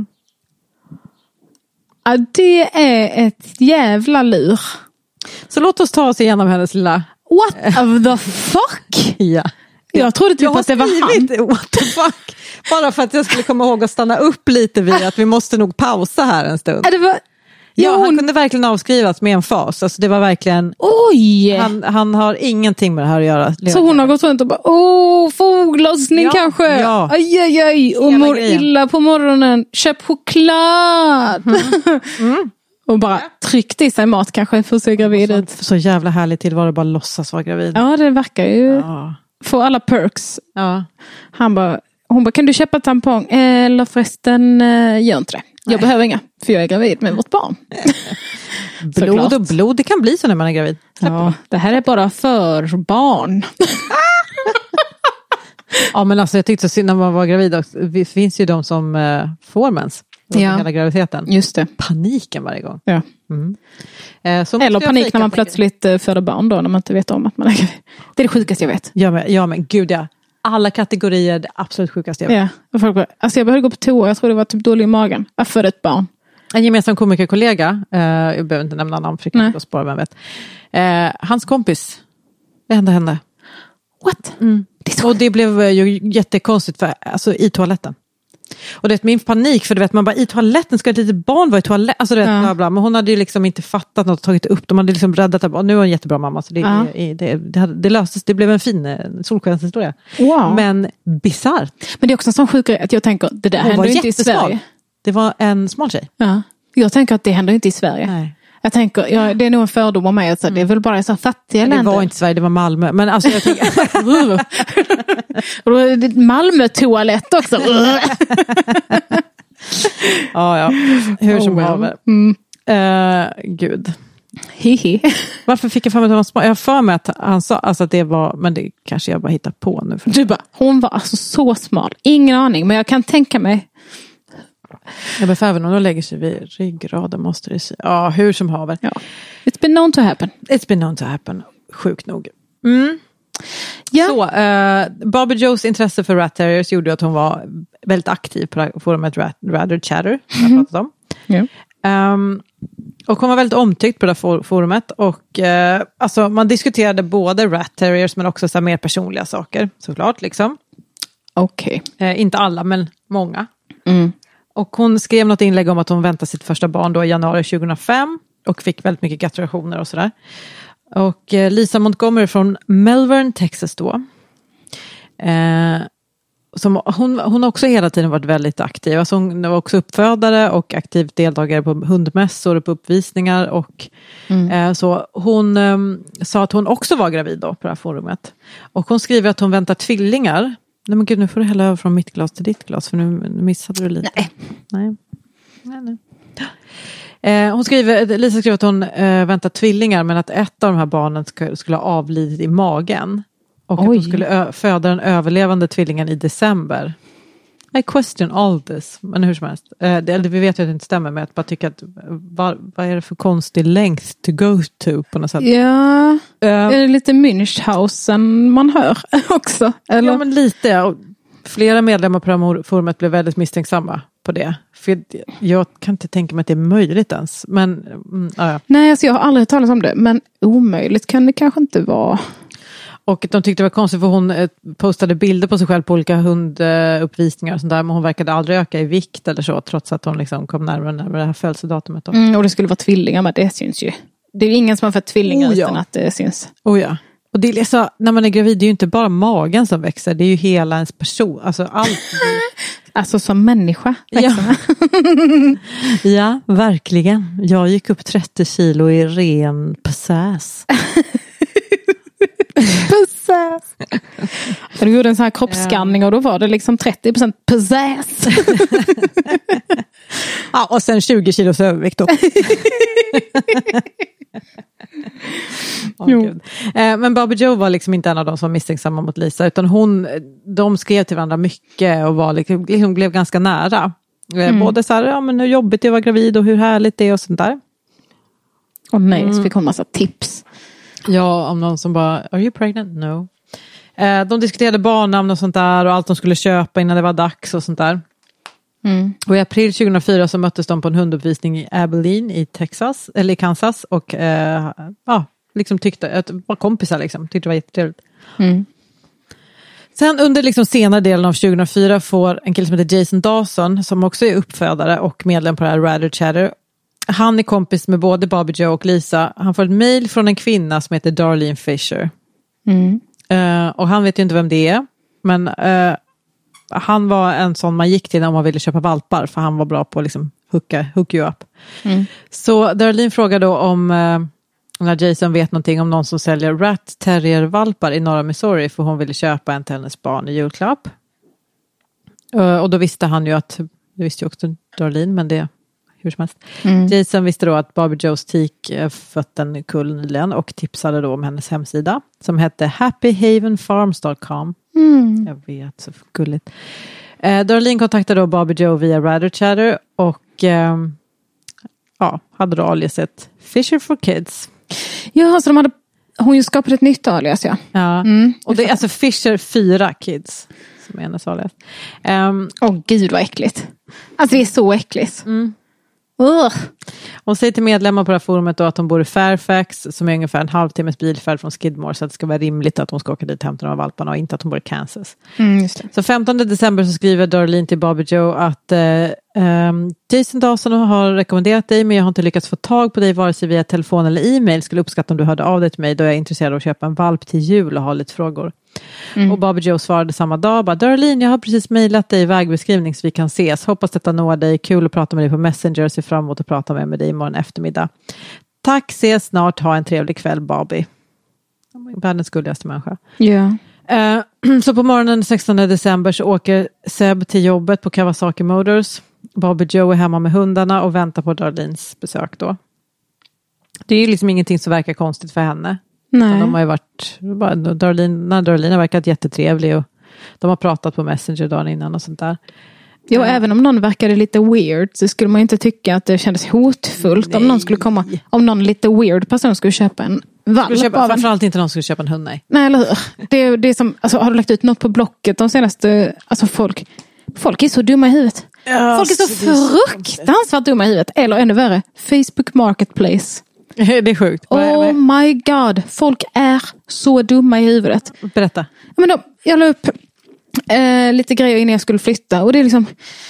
Ja, det är ett jävla lur. Så låt oss ta oss igenom hennes lilla... What of the fuck? Ja. Jag trodde typ jag att det var han. What the fuck? Bara för att jag skulle komma ihåg att stanna upp lite vid att vi måste nog pausa här en stund. Det var... Ja, hon... han kunde verkligen avskrivas med en fas. Alltså det var verkligen... Oj! Han, han har ingenting med det här att göra. Så hon har gått runt och bara, åh, foglossning ja, kanske. Ja. Aj, aj, aj. Och mår grejen. illa på morgonen. Köp choklad. Mm. Mm. Och bara tryckte i sig mat kanske för att se gravid ut. Så, så jävla härligt till var det bara låtsas vara gravid. Ja, det verkar ju. Ja. Få alla perks. Ja. Han bara, hon bara, kan du köpa tampong? Eller förresten, gör inte det. Jag Nej. behöver inga, för jag är gravid med vårt barn. Blod och blod, det kan bli så när man är gravid. Ja, det här är bara för barn. Ja, men alltså jag tyckte så synd när man var gravid. Det finns ju de som uh, får mens. Ja, hela graviditeten. Just det. Paniken varje gång. Ja. Mm. Eh, så Eller panik när man plötsligt uh, föder barn då, när man inte vet om att man är gravid. Det är det sjukaste jag vet. Ja, men, ja, men gud ja. Alla kategorier, det absolut sjukaste jag vet. Ja, folk bara, alltså jag behövde gå på toa, jag tror det var typ dålig i magen. Jag födde ett barn. En gemensam komikerkollega, eh, jag behöver inte nämna namn för att spara, vem vet. Eh, hans kompis, det hände hände. What? Mm. Det och det blev ju jättekonstigt för, alltså, i toaletten. Och det är min panik, för du vet man bara, i toaletten ska ett litet barn vara i toaletten, alltså det ja. bla bla. Men hon hade ju liksom inte fattat något och tagit upp, de hade liksom räddat att nu är en jättebra mamma, så det, ja. det, det, det, det löstes, det blev en fin solskenshistoria. Wow. Men bizarrt. Men det är också en sån sjuk grej att jag tänker, det där händer ju inte i Sverige. Det var en smal tjej. Ja. Jag tänker att det händer inte i Sverige. Nej. Jag tänker, ja, det är nog en fördom om mig att mm. det är väl bara så fattiga det länder. Det var inte Sverige, det var Malmö. Men alltså jag tänker... Malmö-toalett också. ja, ja. Hur som oh, haver. Mm. Uh, gud. Hihi. Varför fick jag för mig att han var smal? Jag har för mig att han sa alltså att det var, men det kanske jag bara hittar på nu. För du bara, hon var alltså så smal. Ingen aning, men jag kan tänka mig. Jag behöver även om de lägger sig vid ryggraden måste det se. Ja, hur som haver. Ja. It's been known to happen. It's been known to happen. Sjukt nog. Mm. Ja. Så, uh, Bobby Joes intresse för rat terriers gjorde att hon var väldigt aktiv på forumet Rat, Rather Chatter. Jag har pratat om. Yeah. Um, och hon var väldigt omtyckt på det här forumet. Och uh, alltså, man diskuterade både rat terriers men också så här, mer personliga saker. Såklart, liksom. Okej. Okay. Uh, inte alla, men många. Mm. Och hon skrev något inlägg om att hon väntade sitt första barn då i januari tjugohundrafem. Och fick väldigt mycket gratulationer och sådär. Och eh, Lisa Montgomery från Melbourne, Texas då. Eh, som, hon, hon har också hela tiden varit väldigt aktiv. Alltså hon var också uppfödare och aktiv deltagare på hundmässor och på uppvisningar. Och, mm. eh, så hon eh, sa att hon också var gravid då på det här forumet. Och hon skriver att hon väntar tvillingar. Nej men gud, nu får du hälla över från mitt glas till ditt glas. För nu, nu missade du lite. Nej. Nej. Nej, nej. Eh, hon skriver, Lisa skriver att hon eh, väntar tvillingar men att ett av de här barnen ska, skulle ha avlidit i magen. Och Oj. Att hon skulle ö- föda den överlevande tvillingen i december. I question all this. Men hur som helst. Eh, det, vi vet ju att det inte stämmer med att bara tycka att vad, vad är det för konstig length to go to på något sätt. Ja, uh, är det lite Münchhausen man hör också? Eller? Ja, men lite. Och flera medlemmar på det här forumet blev väldigt misstänksamma på det. För jag kan inte tänka mig att det är möjligt ens. Men, mm, ja. Nej, alltså jag har aldrig talat om det. Men omöjligt kan det kanske inte vara. Och de tyckte det var konstigt för hon postade bilder på sig själv på olika hunduppvisningar och sånt där. Men hon verkade aldrig öka i vikt eller så. Trots att hon liksom kom närmare och närmare det här födelsedatumet. Då. Mm, och det skulle vara tvillingar, men det syns ju. Det är ju ingen som har fått tvillingar oh, ja. utan att det syns. Oh ja. Och det är så, när man är gravid, det är ju inte bara magen som växer. Det är ju hela ens person. Alltså allt. Alltså som människa växer. Ja. Ja, verkligen. Jag gick upp trettio kilo i ren passas. Passas. Du gjorde en sån här kroppsskanning och då var det liksom trettio procent passas. Ja, och sen tjugo kilos övervikt då. Oh, eh, men Bobby Joe var liksom inte en av de som var misstänksamma mot Lisa, utan hon, de skrev till varandra mycket och var liksom, liksom blev ganska nära. Mm. Både så här, ja men hur jobbigt det var gravid och hur härligt det är och sånt där. Och nej, mm. så fick hon massa tips. Ja, om någon som bara, are you pregnant? No. Eh, de diskuterade barnnamn och sånt där och allt de skulle köpa innan det var dags och sånt där. Mm. Och i april tjugohundrafyra så möttes de på en hunduppvisning i Abilene i Texas, eller i Kansas och eh, ja, liksom tyckte att var kompisar liksom, tyckte det var jättetrevligt. Mm. Sen under liksom senare delen av tjugohundrafyra får en kille som heter Jason Dawson, som också är uppfödare och medlem på det här Rather Chatter. Han är kompis med både Bobby Joe och Lisa. Han får ett mejl från en kvinna som heter Darlene Fisher. Mm. Uh, och han vet ju inte vem det är, men uh, han var en sån man gick till om man ville köpa valpar, för han var bra på att liksom hooka, hook you up. Mm. Så Darlene frågar då om uh, när Jason vet någonting om någon som säljer rat terrier valpar i norra Missouri, för hon ville köpa en till hennes barn i julklapp. Uh, och då visste han ju att, det visste ju också Darlene, men det hur som helst. Mm. Jason visste då att Bobby Joes tik fött en kull nyligen och tipsade då om hennes hemsida som hette happy haven farms dot com. Mm. Jag vet, så gulligt. Eh, Darlene kontaktade då Bobby Joe via Rather Chatter och eh, ja, hade då aliaset Fisher for Kids. Ja, så de hade, hon ju skapat ett nytt alias, ja. Ja, mm. Och det är alltså Fisher fyra Kids som är hennes alias. Åh um, oh, gud vad äckligt. Alltså det är så äckligt. Mm. Uh. Hon säger till medlemmar på det här forumet då att hon bor i Fairfax, som är ungefär en halvtimmes bilfärd från Skidmore, så att det ska vara rimligt att hon ska åka dit och hämta de här valparna och inte att hon bor i Kansas. Mm, just det. Så femtonde december så skriver Darlene till Bobby Joe att eh, um, Jason Dawson har rekommenderat dig, men jag har inte lyckats få tag på dig vare sig via telefon eller e-mail. Skulle uppskatta om du hörde av dig till mig då jag är intresserad av att köpa en valp till jul och har lite frågor. Mm. Och Bobby Joe svarade samma dag bara, Darlene, jag har precis mejlat dig vägbeskrivning så vi kan ses. Hoppas detta når dig. Kul att prata med dig på Messenger. Ser fram emot att prata med, med dig imorgon eftermiddag. Tack, ses snart. Ha en trevlig kväll, Bobby. Världens gulligaste människa. Yeah. Uh, så på morgonen sextonde december så åker Seb till jobbet på Kawasaki Motors. Bobby Joe är hemma med hundarna och väntar på Darlenes besök då. Det är ju liksom ingenting som verkar konstigt för henne. Nej. De har ju varit, Darlene, Darlene har verkat jättetrevlig och de har pratat på Messenger dagen innan och sånt där. Jo, äh. även om någon verkade lite weird så skulle man ju inte tycka att det kändes hotfullt. Nej. Om någon skulle komma, om någon lite weird person skulle köpa en valp. Köpa, framförallt inte någon skulle köpa en hund, nej. Nej, eller hur? Det, det är som, alltså, har du lagt ut något på Blocket de senaste, alltså folk, folk är så dumma i huvudet. Ja, folk är så, så fruktansvärt dumma i huvudet. Eller ännu värre, Facebook Marketplace. Det är sjukt. Oh my god. Folk är så dumma i huvudet. Berätta. Men då, jag la upp eh, lite grejer innan jag skulle flytta. Och det är liksom...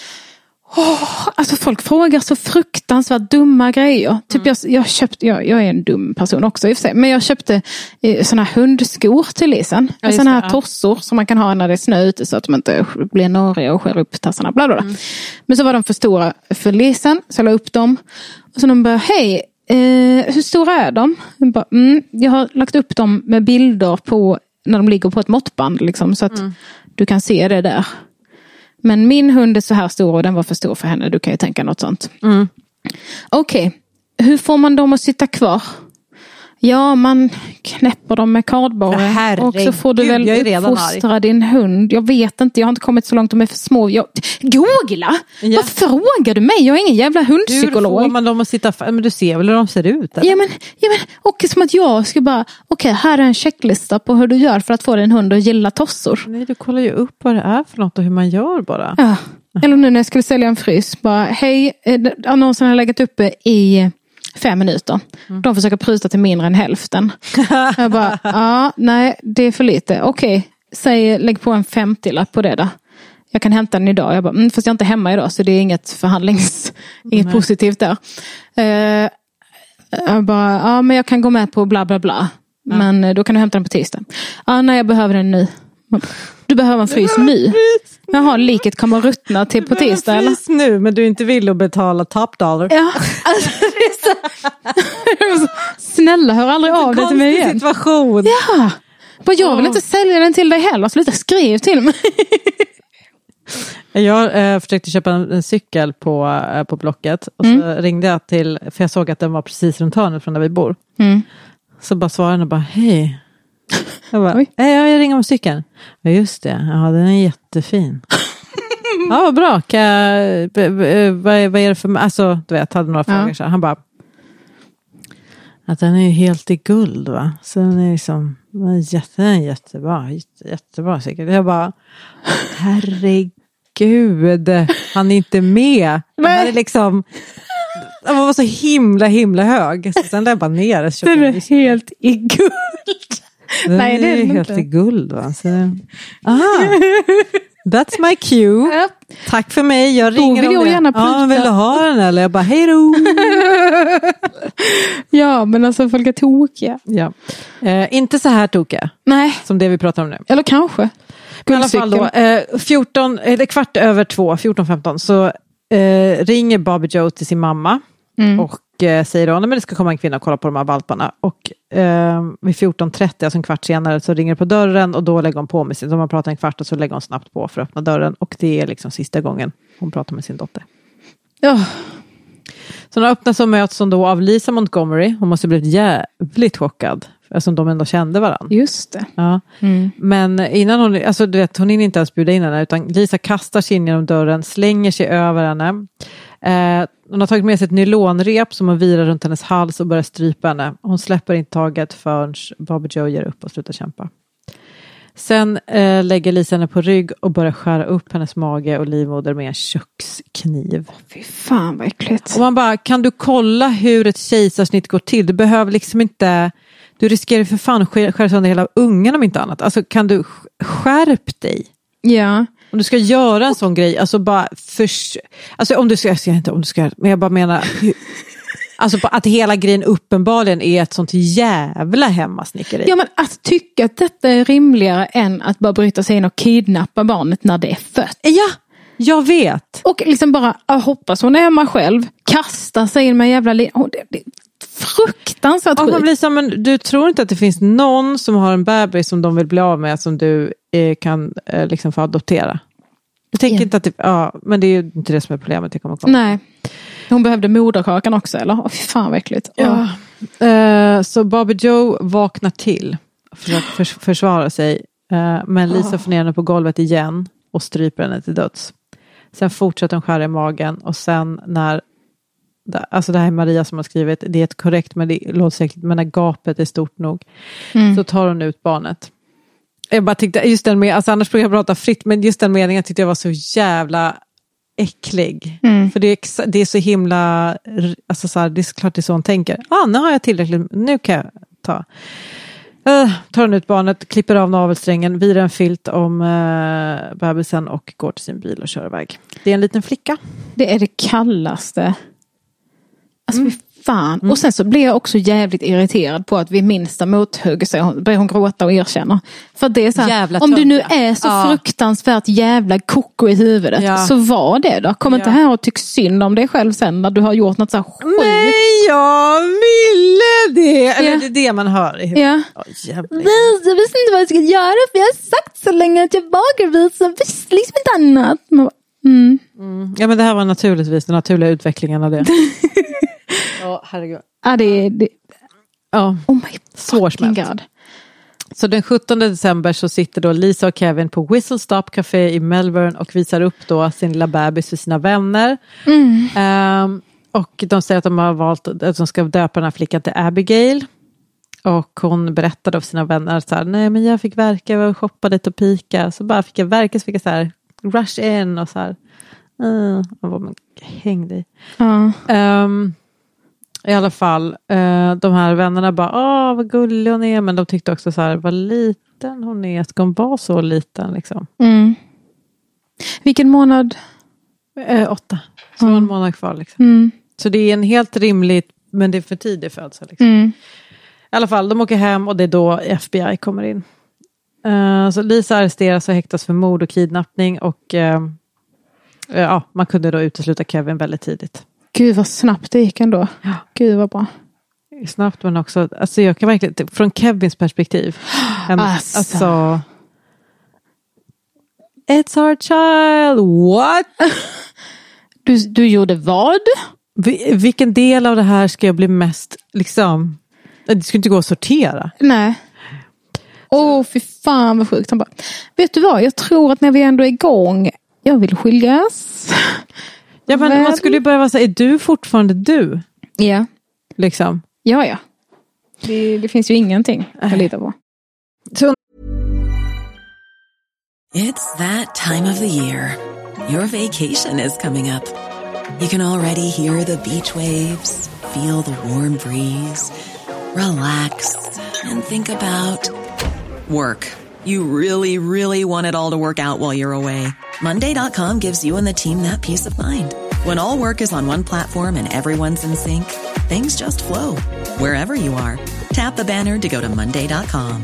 Oh, alltså folk frågar så fruktansvärt dumma grejer. Mm. Typ jag, jag köpte... Jag, jag är en dum person också i och för sig. Men jag köpte eh, såna här hundskor till Lisen. Ja, såna här ja. tossor som man kan ha när det är snö ute. Så att de inte blir noriga och skär upp tassarna. Bla bla bla. Mm. Men så var de för stora för Lisen. Så jag la upp dem. Och så de bara, hej... Eh, hur stora är de? Jag, bara, mm, jag har lagt upp dem med bilder på när de ligger på ett måttband liksom, så att mm. du kan se det där. Men min hund är så här stor och den var för stor för henne. Du kan ju tänka något sånt. Mm. Okej, okay. Hur får man dem att sitta kvar? Ja, man knäpper dem med kardborre. Och så får du väl uppfostra din hund. Jag vet inte, jag har inte kommit så långt, de är för små. Jag... Googla! Ja. Vad frågar du mig? Jag är ingen jävla hundpsykolog. Hur får man dem att sitta... Men du ser väl hur de ser ut? Eller? Ja, men, ja, men och som att jag ska bara... Okej, okay, här är en checklista på hur du gör för att få din hund att gilla tossor. Nej, du kollar ju upp vad det är för något och hur man gör bara. Ja. Eller nu när jag skulle sälja en frys. Bara, hej, annonsen har legat uppe i... fem minuter. Mm. De försöker pruta till mindre än hälften. Jag bara, ja, nej, det är för lite. Okej, okay. Säg, lägg på en femtio-lapp på det då. Jag kan hämta den idag. Jag bara, mm, fast jag är inte hemma idag så det är inget förhandlings... inget nej. Positivt där. Uh, jag bara, ja, men jag kan gå med på bla bla bla. Ja. Men uh, då kan du hämta den på tisdag. Ja, nej, jag behöver den nu. Du behöver en frys nu. Jaha, liket kommer ruttna till på tisdag eller? Frys nu, men du inte vill att betala top dollar. Ja, alltså det är så... Snälla, hör aldrig av dig till mig igen. Situation. Ja, bara jag vill inte sälja den till dig heller. Sluta, skriv till mig. Jag eh, försökte köpa en, en cykel på, eh, på Blocket. Och så mm. ringde jag till, för jag såg att den var precis runt hörnet från där vi bor. Mm. Så bara svarade jag bara, hej. Jag bara, hej, jag ringer om cykeln. Ja, just det. Ja, den är jättefin. Ja, vad bra. Kan jag, b- b- vad, vad är det för... Alltså, du vet, jag hade några frågor. Så han bara... Att den är helt i guld, va? Så den är liksom... Den är jätte, den är jättebra. Jätte, jättebra säkert. Jag bara... Herregud. Han är inte med. Han är liksom... Den var så himla, himla hög. Så sen där bara ner. Så den är helt i guld. Den Nej, det är, är helt inte. I guld, va? Så... Aha. That's my cue. Ja. Tack för mig. Jag ringer då vill jag gärna ja, vill du ha den eller? Jag bara, hej då. Ja, men alltså folk är tokiga. Ja. Eh, inte så här tokiga. Nej. Som det vi pratar om nu. Eller kanske. I alla fall då, eh, fjorton, eller kvart över två, fjorton femton så eh, ringer Bobby Joe till sin mamma. Mm. Och eh, säger då, nej men det ska komma en kvinna och kolla på de här valparna. Och eh, vid fjorton trettio, alltså en kvart senare, så ringer det på dörren och då lägger hon på med sin, de har pratat en kvart och så lägger hon snabbt på för att öppna dörren. Och det är liksom sista gången hon pratar med sin dotter. Ja. Så när öppnas så möts hon då av Lisa Montgomery. Hon måste blivit jävligt chockad. Eftersom de ändå kände varandra. Just det. Ja. Mm. Men innan hon, alltså du vet, hon hinner inte ens bjuda in henne. Utan Lisa kastar sig in genom dörren, slänger sig över henne. Eh, hon har tagit med sig ett nylonrep som hon virar runt hennes hals och börjar strypa henne. Hon släpper inte taget förrän Bobby Joe ger upp och slutar kämpa. Sen eh, lägger Lisa henne på rygg och börjar skära upp hennes mage och livmoder med en kökskniv. Oh, fy fan vad äckligt. Och man bara, kan du kolla hur ett kejsarsnitt går till? Du behöver liksom inte... Du riskerar för fan att skära sönder hela ungen om inte annat. Alltså kan du skärp dig? Ja. Om du ska göra en sån grej, alltså bara för, alltså om du ska, jag ska inte om du ska, men jag bara menar alltså att hela grejen uppenbarligen är ett sånt jävla hemmasnickeri. Ja, men att tycka att detta är rimligare än att bara bryta sig in och kidnappa barnet när det är fött. Ja, jag vet. Och liksom bara, jag hoppas hon är hemma själv, kasta sig in med jävla li- oh, det, det, fruktansvärt och man blir så, men du tror inte att det finns någon som har en bebis som de vill bli av med som du eh, kan eh, liksom få adoptera. Jag tänker yeah. inte att det, ja, men det är ju inte det som är problemet. Det kommer komma. Nej. Hon behövde moderkakan också, eller? Åh, fy fan vad äckligt. Ja. Eh, så Bobby Joe vaknar till och försöker förs- försvara sig. Eh, men Lisa oh. får ner henne på golvet igen och stryper henne till döds. Sen fortsätter hon skära i magen och sen när alltså det här är Maria som har skrivit, det är ett korrekt men det låter säkert, men när gapet är stort nog mm. så tar hon ut barnet. Jag bara tyckte, just den med, alltså annars brukar jag prata fritt, men just den meningen tyckte jag var så jävla äcklig. Mm. För det är, det är så himla, alltså så här, det är klart det är så hon tänker. Ah, nu har jag tillräckligt, nu kan jag ta. Uh, tar hon ut barnet, klipper av navelsträngen, virar en filt om uh, bebisen och går till sin bil och kör iväg. Det är en liten flicka. Det är det kallaste. Alltså mm. fan. Mm. Och sen så blir jag också jävligt irriterad på att vid minsta mothugg så börjar hon gråta och erkänna. För det är så här, om du nu är så ja. fruktansvärt jävla koko i huvudet ja. så var det då. Kom ja. inte här och tyck synd om dig själv sen när du har gjort något så här skit. Nej, jag ville det. Eller ja. det är det man hör i huvudet. Ja. Oh, jag visste inte vad jag skulle göra för jag har sagt så länge att jag var gravid så visste liksom inte annat. Mm. Mm. Ja, men det här var naturligtvis den naturliga utvecklingen av det. Ja, herregud. Ja, det, det, Ja, Oh my svårsmält. God. Så den sjuttonde december så sitter då Lisa och Kevin på Whistle Stop Café i Melbourne och visar upp då sin lilla bebis för sina vänner. Mm. Um, och de säger att de har valt att de ska döpa den här flickan till Abigail. Och hon berättade för sina vänner så här, nej men jag fick verka, jag shoppade lite och pika. Så bara fick jag verka, så fick jag så här rush in och så här. Uh, och vad man hängde i. Uh. Um, I alla fall, uh, de här vännerna bara, åh vad gullig hon är. Men de tyckte också så här, vad liten hon är. Ska hon vara så liten liksom? Mm. Vilken månad? Uh, åtta. Så mm. en månad kvar liksom. Mm. Så det är en helt rimligt, men det är för tidig födsel liksom. Mm. I alla fall, de åker hem och det är då F B I kommer in. Uh, så Lisa arresteras och häktas för mord och kidnappning. Och uh, uh, ja, man kunde då utesluta Kevin väldigt tidigt. Gud vad snabbt det gick ändå. Ja. Gud vad bra. Snabbt men också, alltså jag kan verkligen, från Kevins perspektiv. En, alltså. alltså. It's our child, what? Du, du gjorde vad? Vi, vilken del av det här ska jag bli mest, liksom, det skulle inte gå att sortera. Nej. Åh, oh, fy fan vad sjukt. Han bara, vet du vad, jag tror att när vi ändå är igång, jag vill skiljas. Ja, men, men man skulle ju börja vara så, är du fortfarande du? Ja. Yeah. Liksom. Ja, ja. Det, det finns ju ingenting att lita på. Så. It's that time of the year. Your vacation is coming up. You can already hear the beach waves, feel the warm breeze, relax, and think about work. You really, really want it all to work out while you're away. Monday dot com gives you and the team that peace of mind. When all work is on one platform and everyone's in sync, things just flow. Wherever you are, tap the banner to go to Monday dot com.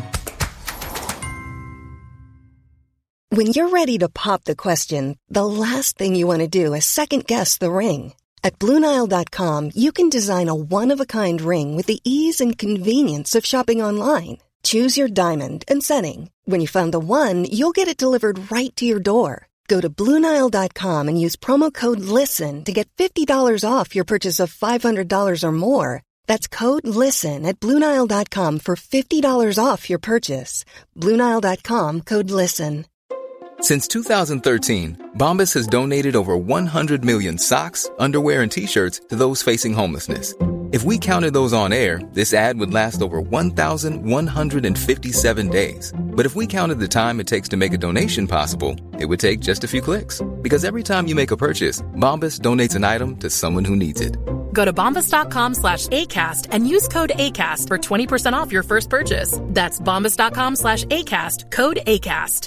When you're ready to pop the question, the last thing you want to do is second-guess the ring. At Blue Nile dot com, you can design a one-of-a-kind ring with the ease and convenience of shopping online. Choose your diamond and setting. When you find the one, you'll get it delivered right to your door. Go to Blue Nile dot com and use promo code LISTEN to get fifty dollars off your purchase of five hundred dollars or more. That's code LISTEN at Blue Nile dot com for fifty dollars off your purchase. Blue Nile dot com, code LISTEN. Since two thousand thirteen, Bombas has donated over one hundred million socks, underwear, and T-shirts to those facing homelessness. If we counted those on air, this ad would last over one thousand one hundred fifty-seven days. But if we counted the time it takes to make a donation possible, it would take just a few clicks. Because every time you make a purchase, Bombas donates an item to someone who needs it. Go to bombas dot com slash ACAST and use code ACAST for twenty percent off your first purchase. That's bombas dot com slash ACAST, code ACAST.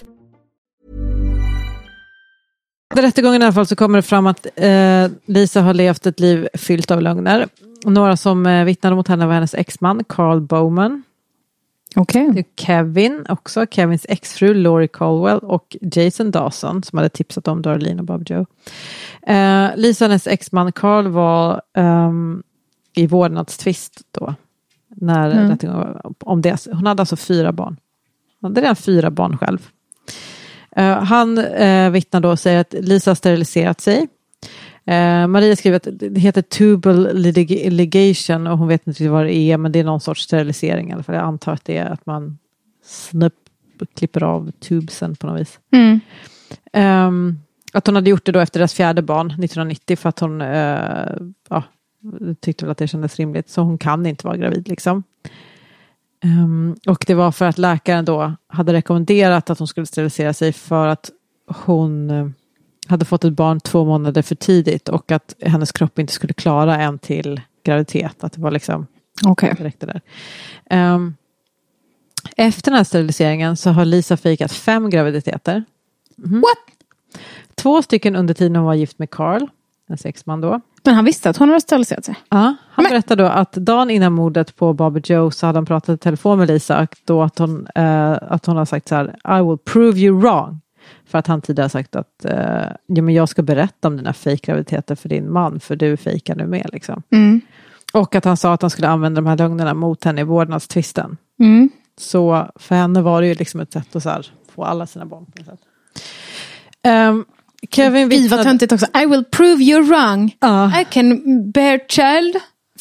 I rättegången i alla fall så kommer det fram att eh, Lisa har levt ett liv fyllt av lögner. Och några som eh, vittnade mot henne var hennes exman Carl Bowman. Okej. Okay. Kevin också, Kevins exfru Lori Caldwell och Jason Dawson som hade tipsat om Darlene och Bob Joe. Eh, Lisa och hennes exman Carl var um, i vårdnadstvist då. När mm. rättegången om det. Hon hade alltså fyra barn. Hon hade redan fyra barn själv. Uh, han uh, vittnar då och säger att Lisa har steriliserat sig. Uh, Maria skriver att det heter tubal litig- ligation och hon vet inte vad det är, men det är någon sorts sterilisering i alla fall. Jag antar att det är att man snupp, klipper av tubesen på något vis. Mm. Um, att hon hade gjort det då efter deras fjärde barn nittonhundranittio för att hon uh, ja, tyckte väl att det kändes rimligt, så hon kan inte vara gravid liksom. Um, och det var för att läkaren då hade rekommenderat att hon skulle sterilisera sig för att hon uh, hade fått ett barn två månader för tidigt och att hennes kropp inte skulle klara en till graviditet. Att det var liksom okay. direkt det där. Um, efter den här steriliseringen så har Lisa fejkat fem graviditeter. Mm. What? Två stycken under tiden hon var gift med Carl, en sexman då. Men han visste att hon hade steriliserat sig? Ja, han Men... berättade då att dagen innan mordet på Bobby Joe så hade han pratat i telefon med Lisa och då att hon, eh, att hon har sagt så här: I will prove you wrong. För att han tidigare sagt att eh, ja, men jag ska berätta om dina fejkgraviditeter för din man, för du fejkar nu med liksom. Mm. Och att han sa att han skulle använda de här lögnerna mot henne i vårdnadstvisten. Mm. Så för henne var det ju liksom ett sätt att så här, få alla sina barn på något sätt. Um, Kevin vittnade... Vad töntigt också. I will prove you wrong. Uh. I can bear child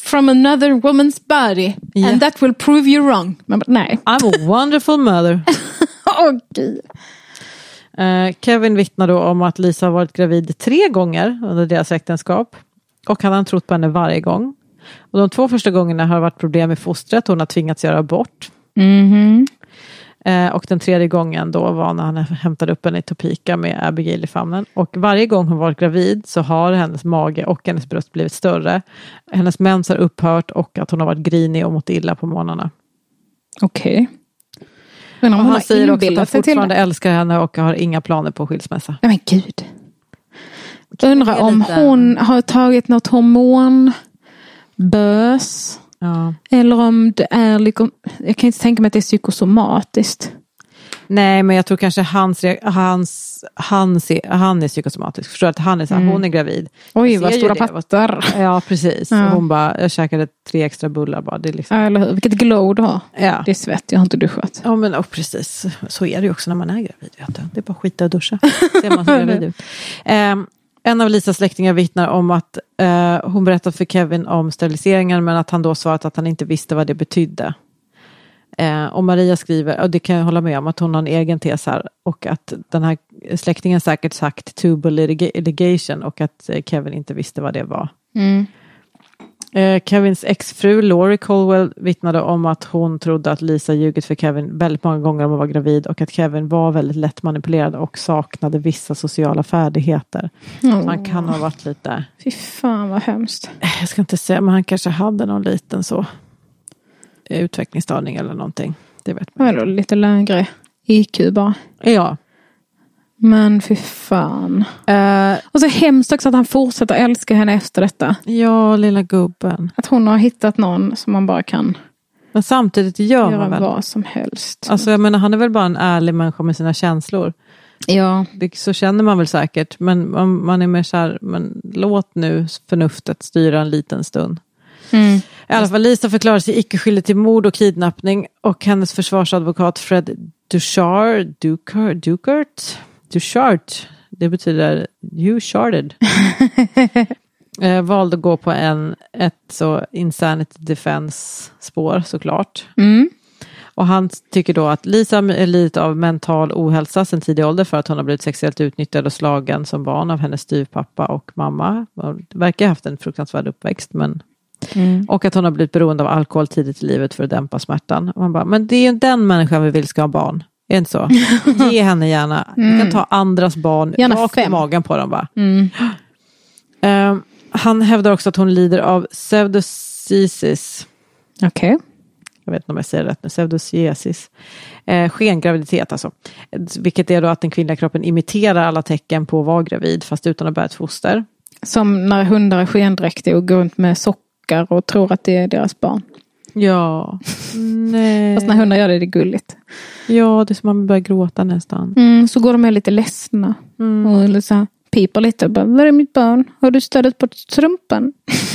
from another woman's body. Yeah. And that will prove you wrong. Men nej. I'm a wonderful mother. Åh oh, gud. Uh, Kevin vittnar då om att Lisa har varit gravid tre gånger under deras äktenskap. Och han har trott på henne varje gång. Och de två första gångerna har det varit problem med fostret. Hon har tvingats göra abort. Mhm. Eh, och den tredje gången då var när han hämtade upp henne i Topeka med Abigail i famnen. Och varje gång hon varit gravid så har hennes mage och hennes bröst blivit större. Hennes mens har upphört och att hon har varit grinig och mått illa på morgnarna. Okej. Okay. Och han säger också att han fortfarande älskar henne och har inga planer på skilsmässa. Ja men gud. Undrar om lite... hon har tagit något hormonbös. Ja. Eller om det är liksom, jag kan inte tänka mig att det är psykosomatiskt. Nej, men jag tror kanske hans, hans, hans han är psykosomatisk. Förstår att han är så här, mm. hon är gravid. Oj, vad stora pattar. Ja, precis. Ja. Hon bara, jag käkade tre extra bullar bara. Det är liksom... Ja, eller hur? Vilket glow du har. Ja. Det är svett, jag har inte duschat. Ja, men och precis. Så är det ju också när man är gravid. Vet du. Det är bara skita och duscha. Ser man så gravid ut. Um, En av Lisas släktingar vittnar om att uh, hon berättade för Kevin om steriliseringen, men att han då svarat att han inte visste vad det betydde. Uh, och Maria skriver, och det kan jag hålla med om, att hon har en egen tes här. Och att den här släktingen säkert sagt tubal ligation och att uh, Kevin inte visste vad det var. Mm. Uh, Kevins exfru Lori Colwell vittnade om att hon trodde att Lisa ljugit för Kevin väldigt många gånger om att vara gravid och att Kevin var väldigt lätt manipulerad och saknade vissa sociala färdigheter. Mm. Så han kan ha varit lite... Fy fan vad hemskt. Jag ska inte säga, men han kanske hade någon liten så utvecklingsstörning eller någonting. Det vet man. Eller lite lägre I Q bara. Ja. Men fy fan. Uh, och så hemskt också att han fortsätter älska henne efter detta. Ja, lilla gubben. Att hon har hittat någon som man bara kan... Men samtidigt gör göra man väl vad som helst. Alltså jag menar, han är väl bara en ärlig människa med sina känslor. Ja. Det, så känner man väl säkert. Men man, man är mer så här, men låt nu förnuftet styra en liten stund. Mm. I alla fall, Lisa förklarar sig icke skyldig till mord och kidnappning. Och hennes försvarsadvokat Fred Duchard, Duchard, Duchart, Duchart, det betyder you sharded. eh, valde att gå på en ett så insanity defense spår såklart. Mm. Och han tycker då att Lisa är lite av mental ohälsa sedan tidig ålder för att hon har blivit sexuellt utnyttjad och slagen som barn av hennes styvpappa och mamma. Hon verkar ha haft en fruktansvärd uppväxt, men mm. och att hon har blivit beroende av alkohol tidigt i livet för att dämpa smärtan. Och man bara, men det är ju den människan vi vill ska ha barn. Är det inte så? Ge henne gärna. Mm. Du kan ta andras barn rakt på magen på dem bara. Mm. Uh, han hävdar också att hon lider av pseudocyesis. Okej. Okay. Jag vet inte om jag säger rätt nu. Pseudocyesis. Eh, skengraviditet alltså. Vilket är då att den kvinnliga kroppen imiterar alla tecken på att vara gravid fast utan att bära ett foster. Som när hundar är skendräktiga och går runt med sockar och tror att det är deras barn. Ja. Nej. Fast när hundar gör det, det är gulligt. Ja, det är som man börjar gråta nästan. Mm, så går de med lite ledsna. Mm. Och liksom piper lite. Bara, var är mitt barn? Har du stödet på strumpan?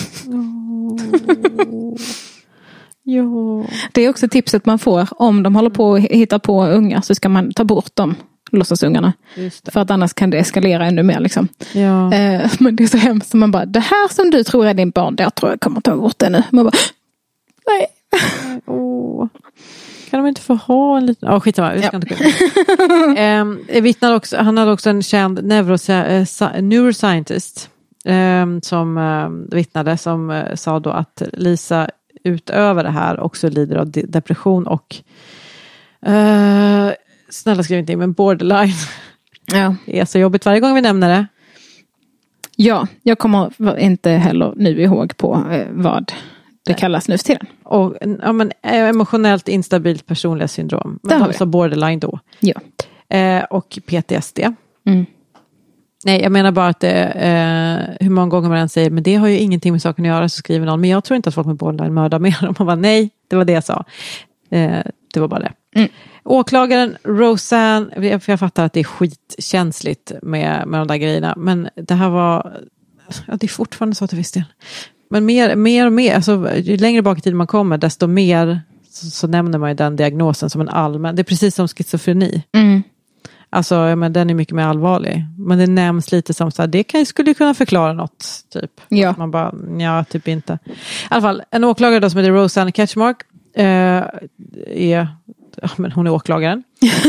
Oh. Ja. Det är också tipset man får. Om de håller på att hitta på ungar så ska man ta bort dem. Låtsasungarna. För att annars kan det eskalera ännu mer liksom. Ja. Eh, men det är så hemskt. Man bara, det här som du tror är din barn, det jag tror jag kommer ta bort det nu. Man bara, nej. Åh. Kan de inte få ha en liten... Ja, oh, skitsamma. Vi ska ja. inte eh, vittnade också, han hade också en känd neurosci- neuroscientist eh, som eh, vittnade som eh, sa då att Lisa utöver det här också lider av de- depression och eh, snälla skriv inte in, men borderline. Ja. Det är så jobbigt varje gång vi nämner det. Ja, jag kommer inte heller nu ihåg på eh, vad det kallas nu för tiden. Och ja, men, emotionellt instabilt personlighetssyndrom. Men alltså borderline då. Ja. Eh, och P T S D. Mm. Nej, jag menar bara att det, eh, hur många gånger man än säger, men det har ju ingenting med saken att göra, så skriver någon, men jag tror inte att folk med borderline mördar mer. Och man bara, nej, det var det jag sa. Eh, det var bara det. Mm. Åklagaren Roseanne, för jag fattar att det är skitkänsligt med, med de där grejerna, men det här var, ja, det är fortfarande så till viss del. Men mer, mer och mer, alltså, ju längre bak i tiden man kommer, desto mer så, så nämner man ju den diagnosen som en allmän, det är precis som schizofreni. Mm. Alltså, ja, men den är mycket mer allvarlig. Men det nämns lite som så här, det kan, skulle kunna förklara något, typ. Ja. Man bara, ja, typ inte. I alla fall, en åklagare då som heter Roseanne Ketchmark eh, är, ja, men hon är åklagaren.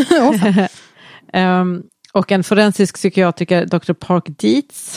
um, och en forensisk psykiatriker, doktor Park Dietz.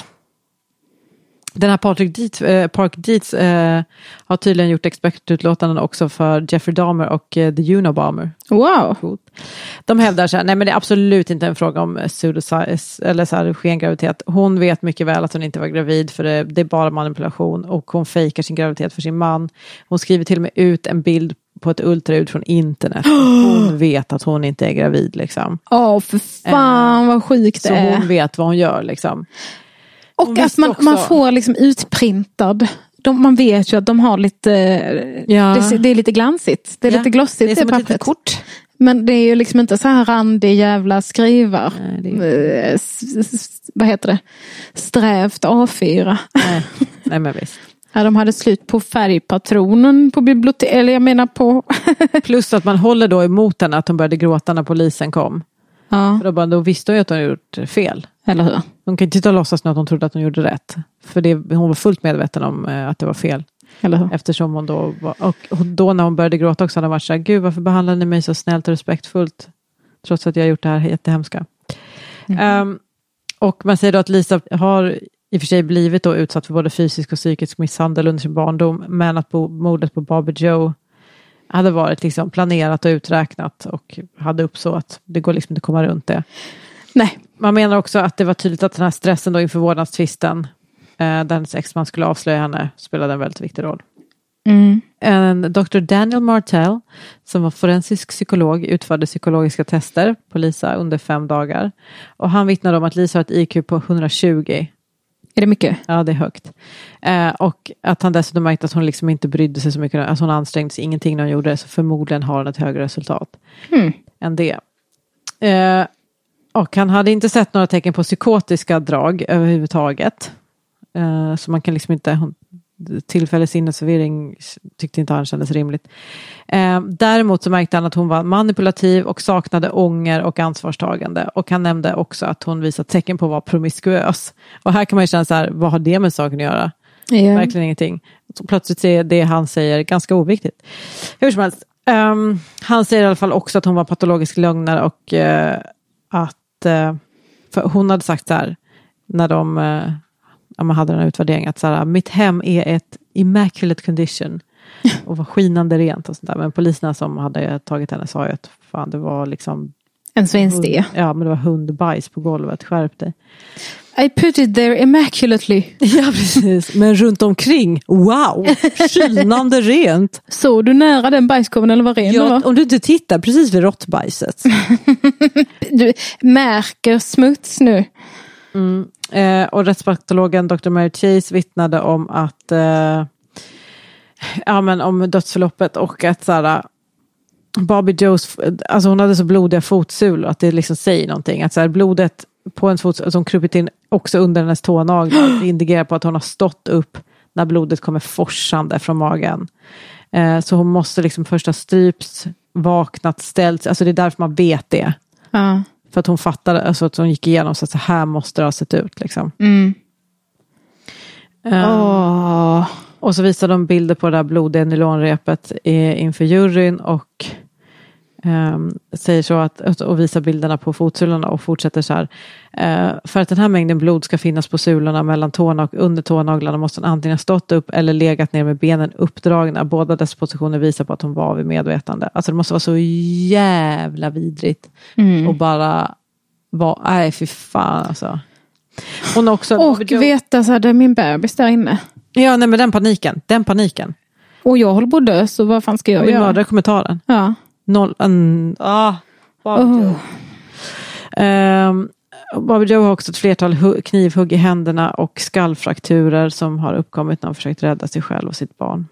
Den här Patrick Dietz, eh, Park Dietz eh, har tydligen gjort expertutlåtanden också för Jeffrey Dahmer och eh, The Unabomber. Wow. Cool. De hävdar så här, nej men det är absolut inte en fråga om pseudoscience eller så här skengraviditet. Hon vet mycket väl att hon inte var gravid för det, det är bara manipulation och hon fejkar sin graviditet för sin man. Hon skriver till och med ut en bild på ett ultraljud från internet. Hon vet att hon inte är gravid liksom. Åh, oh, för fan eh, vad sjukt det så är. Så hon vet vad hon gör liksom. Och att man, man får liksom utprintad. De, man vet ju att de har lite... Ja. Det, det är lite glansigt. Det är ja. lite glossigt. Det är som det ett litet kort. Men det är ju liksom inte så här randig jävla skrivar. Nej, det är... s, s, vad heter det? Strävt A fyra. Nej, Nej men visst. Ja, de hade slut på färgpatronen på biblioteket. Eller jag menar på... Plus att man håller då emot henne att hon började gråta när polisen kom. Ja. För då, bara, då visste hon ju att hon gjort fel. Eller hur? Hon kan inte ta låtsas nu att hon trodde att hon gjorde rätt. För det, hon var fullt medveten om eh, att det var fel. Eller hur? Eftersom hon då var, och då när hon började gråta också hade hon varit så här, gud varför behandlar ni mig så snällt och respektfullt? Trots att jag har gjort det här jättehemska. Mm. Um, och man säger då att Lisa har i och för sig blivit då utsatt för både fysisk och psykisk misshandel under sin barndom. Men att bo, mordet på Barbie Joe hade varit liksom planerat och uträknat och hade uppsåt. Det går liksom inte att komma runt det. Nej. Man menar också att det var tydligt att den här stressen då inför vårdnadstvisten eh, där hennes exman skulle avslöja henne spelade en väldigt viktig roll. Mm. En doktor Daniel Martell som var forensisk psykolog utförde psykologiska tester på Lisa under fem dagar. Och han vittnade om att Lisa har ett I Q på hundratjugo. Är det mycket? Ja, det är högt. Eh, och att han dessutom märkte att hon liksom inte brydde sig så mycket. Alltså hon ansträngde sig ingenting när hon gjorde det. Så förmodligen har hon ett högre resultat mm. än det. Eh, och han hade inte sett några tecken på psykotiska drag överhuvudtaget. Eh, så man kan liksom inte... Hon, tillfällig sinnesförvirring tyckte inte han kändes rimligt. Eh, däremot så märkte han att hon var manipulativ och saknade ånger och ansvarstagande. Och han nämnde också att hon visade tecken på att vara promiskuös. Och här kan man ju känna så här, vad har det med saken att göra? Yeah. Verkligen ingenting. Så plötsligt är det han säger ganska oviktigt. Hur som helst. Um, han säger i alla fall också att hon var patologisk lögnare och uh, att uh, för hon hade sagt så här när de uh, ja, man hade den här utvärderingen att så här, mitt hem är ett immaculate condition och var skinande rent och sånt där. Men poliserna som hade tagit henne sa ju att fan, det var liksom en svinste. Ja, men det var hundbajs på golvet. Skärp dig. I put it there immaculately. Ja, precis. Men runt omkring, wow, skinande rent. Så du nära den bajskorven eller vad ren ja, var? Om du inte tittar precis vid råttbajset. Du märker smuts nu. Mm. Eh, och rättspatologen doktor Mary Chase vittnade om att eh, ja, men om dödsförloppet och att så här, Barbie Joes, alltså hon hade så blodiga fotsulor att det liksom säger någonting. Att så här, blodet på en fot som krupit in också under hennes tånaglar indikerar på att hon har stått upp när blodet kommer forsande från magen. Eh, så hon måste liksom först ha strypts, vaknat, ställts. Alltså det är därför man vet det. Ja. För att hon fattade, alltså att hon gick igenom så att så här måste det ha sett ut liksom. Mm. Um, oh. Och så visade de bilder på det där blodiga nylonrepet inför juryn och um, säger så att, och visar bilderna på fotsulorna och fortsätter så här. Uh, för att den här mängden blod ska finnas på sulorna mellan tårna och under tånaglarna måste den antingen ha stått upp eller legat ner med benen uppdragna. Båda dessa positioner visar på att hon var vid medvetande. Alltså det måste vara så jävla vidrigt. Mm. Och bara vara, nej fy fan alltså. Hon också, och veta så hade min bebis där inne. Ja, nej men den paniken, den paniken. Och jag håller på att dö, så vad fan ska jag och göra? Och mördare kommentaren. Ja. Noll, en, ah, Barbie Joe. Um, Barbie Joe har också ett flertal hu- knivhugg i händerna och skallfrakturer som har uppkommit när han försökt rädda sig själv och sitt barn.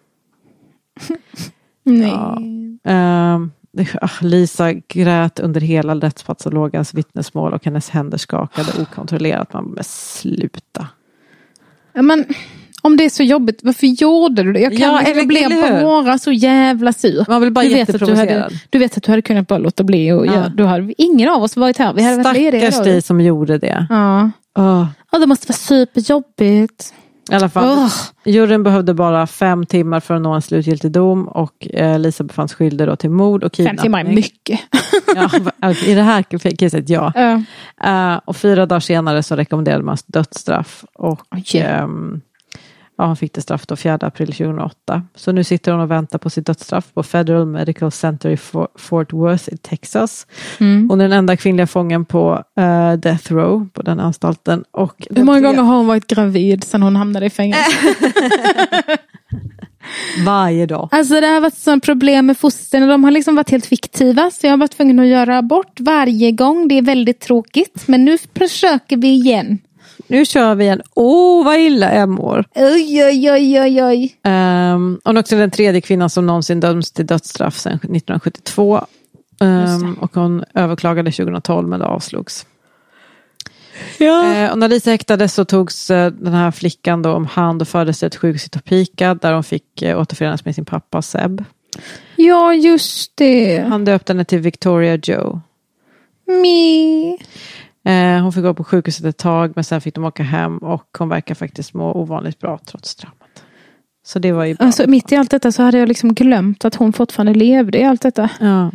Nej. Ja. Um, Lisa grät under hela rättspatologens vittnesmål och hennes händer skakade okontrollerat. Man bara sluta. Men Om det är så jobbigt, varför gjorde du det? Jag, kan, Ja, jag eller- blev eller hur? bara så jävla sur. Man vill bara du vet, att du, jätteprovocerad. hade, du vet att du hade kunnat bara låta bli. Och Ja. göra, du hade, ingen av oss varit här. Vi hade varit lediga Stackars då. dig som gjorde det. Ja. Oh. Ja, det måste vara superjobbigt. I alla fall, Oh. juryn behövde bara fem timmar för att nå en slutgiltig dom och eh, Lisa befanns skyldig då till mord och Fem kidnappning. timmar är mycket. Ja, i det här caset, ja. Ja. Uh, och fyra dagar senare så rekommenderade man dödsstraff. Och Oj. um, ja, hon fick det straff då fjärde april tjugohundraåtta. Så nu sitter hon och väntar på sitt dödsstraff på Federal Medical Center i For- Fort Worth i Texas. Mm. Hon är den enda kvinnliga fången på uh, Death Row på den anstalten. Och Hur många gånger har hon varit gravid sedan hon hamnade i fängelse? Varje dag. Alltså det har varit sådana problem med fostren och de har liksom varit helt fiktiva. Så jag har varit tvungen att göra abort varje gång. Det är väldigt tråkigt. Men nu försöker vi igen. Nu kör vi en. Åh, oh, vad illa jag mår. Oj, oj, oj, oj, oj. Um, hon är också den tredje kvinnan som någonsin döms till dödsstraff sedan nittonhundrasjuttiotvå. Um, och hon överklagade tjugohundratolv men det avslogs. Ja. Uh, och när Lisa häktades så togs uh, den här flickan då om hand och fördes till ett sjukhus i Topeka där hon fick uh, återförenas med sin pappa Seb. Ja, just det. Han döpte henne till Victoria Joe. Me. Uh, hon fick gå på sjukhuset ett tag men sen fick de åka hem och hon verkar faktiskt må ovanligt bra trots dramat. Så det var ju bra. Alltså mitt i allt detta så hade jag liksom glömt att hon fortfarande levde i allt detta. Ja.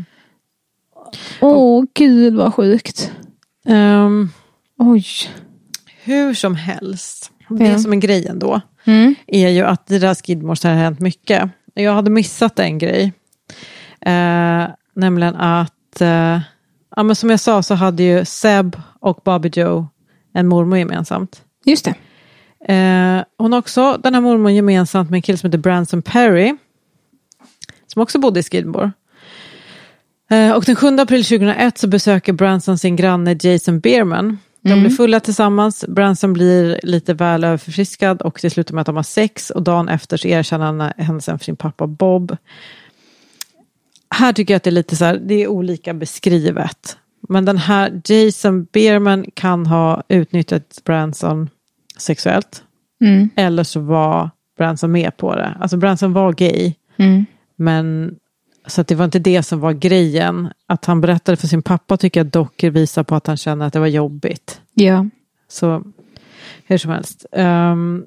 Åh, gud vad sjukt. Um, Oj. hur som helst. Det Ja. som en grej ändå. Mm. Är ju att det där Skidmores har hänt mycket. Jag hade missat en grej. Eh, nämligen att eh, ja, men som jag sa så hade ju Seb och Bobby Joe en mormor gemensamt. Just det. Eh, hon har också den här mormor gemensamt med en kille som heter Branson Perry. Som också bodde i Skidmore. Eh, och den sjunde april tjugohundraett så besöker Branson sin granne Jason Bierman. De Mm. blir fulla tillsammans. Branson blir lite väl överförfriskad och det slutar med att de har sex. Och dagen efter så erkänner han händelsen för sin pappa Bob. Här tycker jag att det är lite så här, det är olika beskrivet. Men den här Jason Bierman kan ha utnyttjat Branson sexuellt. Mm. Eller så var Branson med på det. Alltså Branson var gay. Mm. Men så att det var inte det som var grejen. Att han berättade för sin pappa tycker jag dock visar på att han känner att det var jobbigt. Ja. Så hur som helst. Um,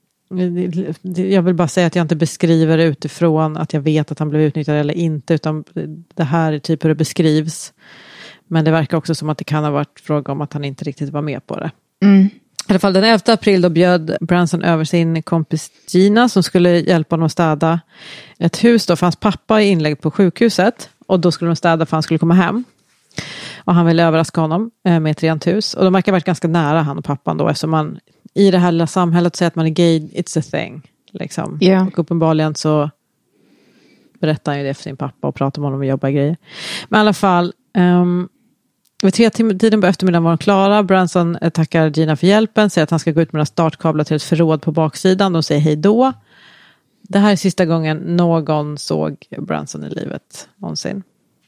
jag vill bara säga att jag inte beskriver det utifrån att jag vet att han blev utnyttjad eller inte. Utan det här är typ hur det beskrivs. Men det verkar också som att det kan ha varit fråga om att han inte riktigt var med på det. Mm. I alla fall den elfte april då bjöd Branson över sin kompis Gina som skulle hjälpa honom att städa ett hus då för hans pappa är inlägg på sjukhuset och då skulle de städa för han skulle komma hem. Och han ville överraska honom med ett rent hus och de verkar ha varit ganska nära han och pappan då eftersom man i det här lilla samhället säger att man är gay, it's a thing. Liksom. Yeah. Och uppenbarligen så berättar han ju det för sin pappa och pratar med honom och jobbar grejer. Men i alla fall um, vid tre tiden på eftermiddagen var de klara. Branson tackar Gina för hjälpen. Säger att han ska gå ut med några startkablar till ett förråd på baksidan. De säger hej då. Det här är sista gången någon såg Branson i livet någonsin.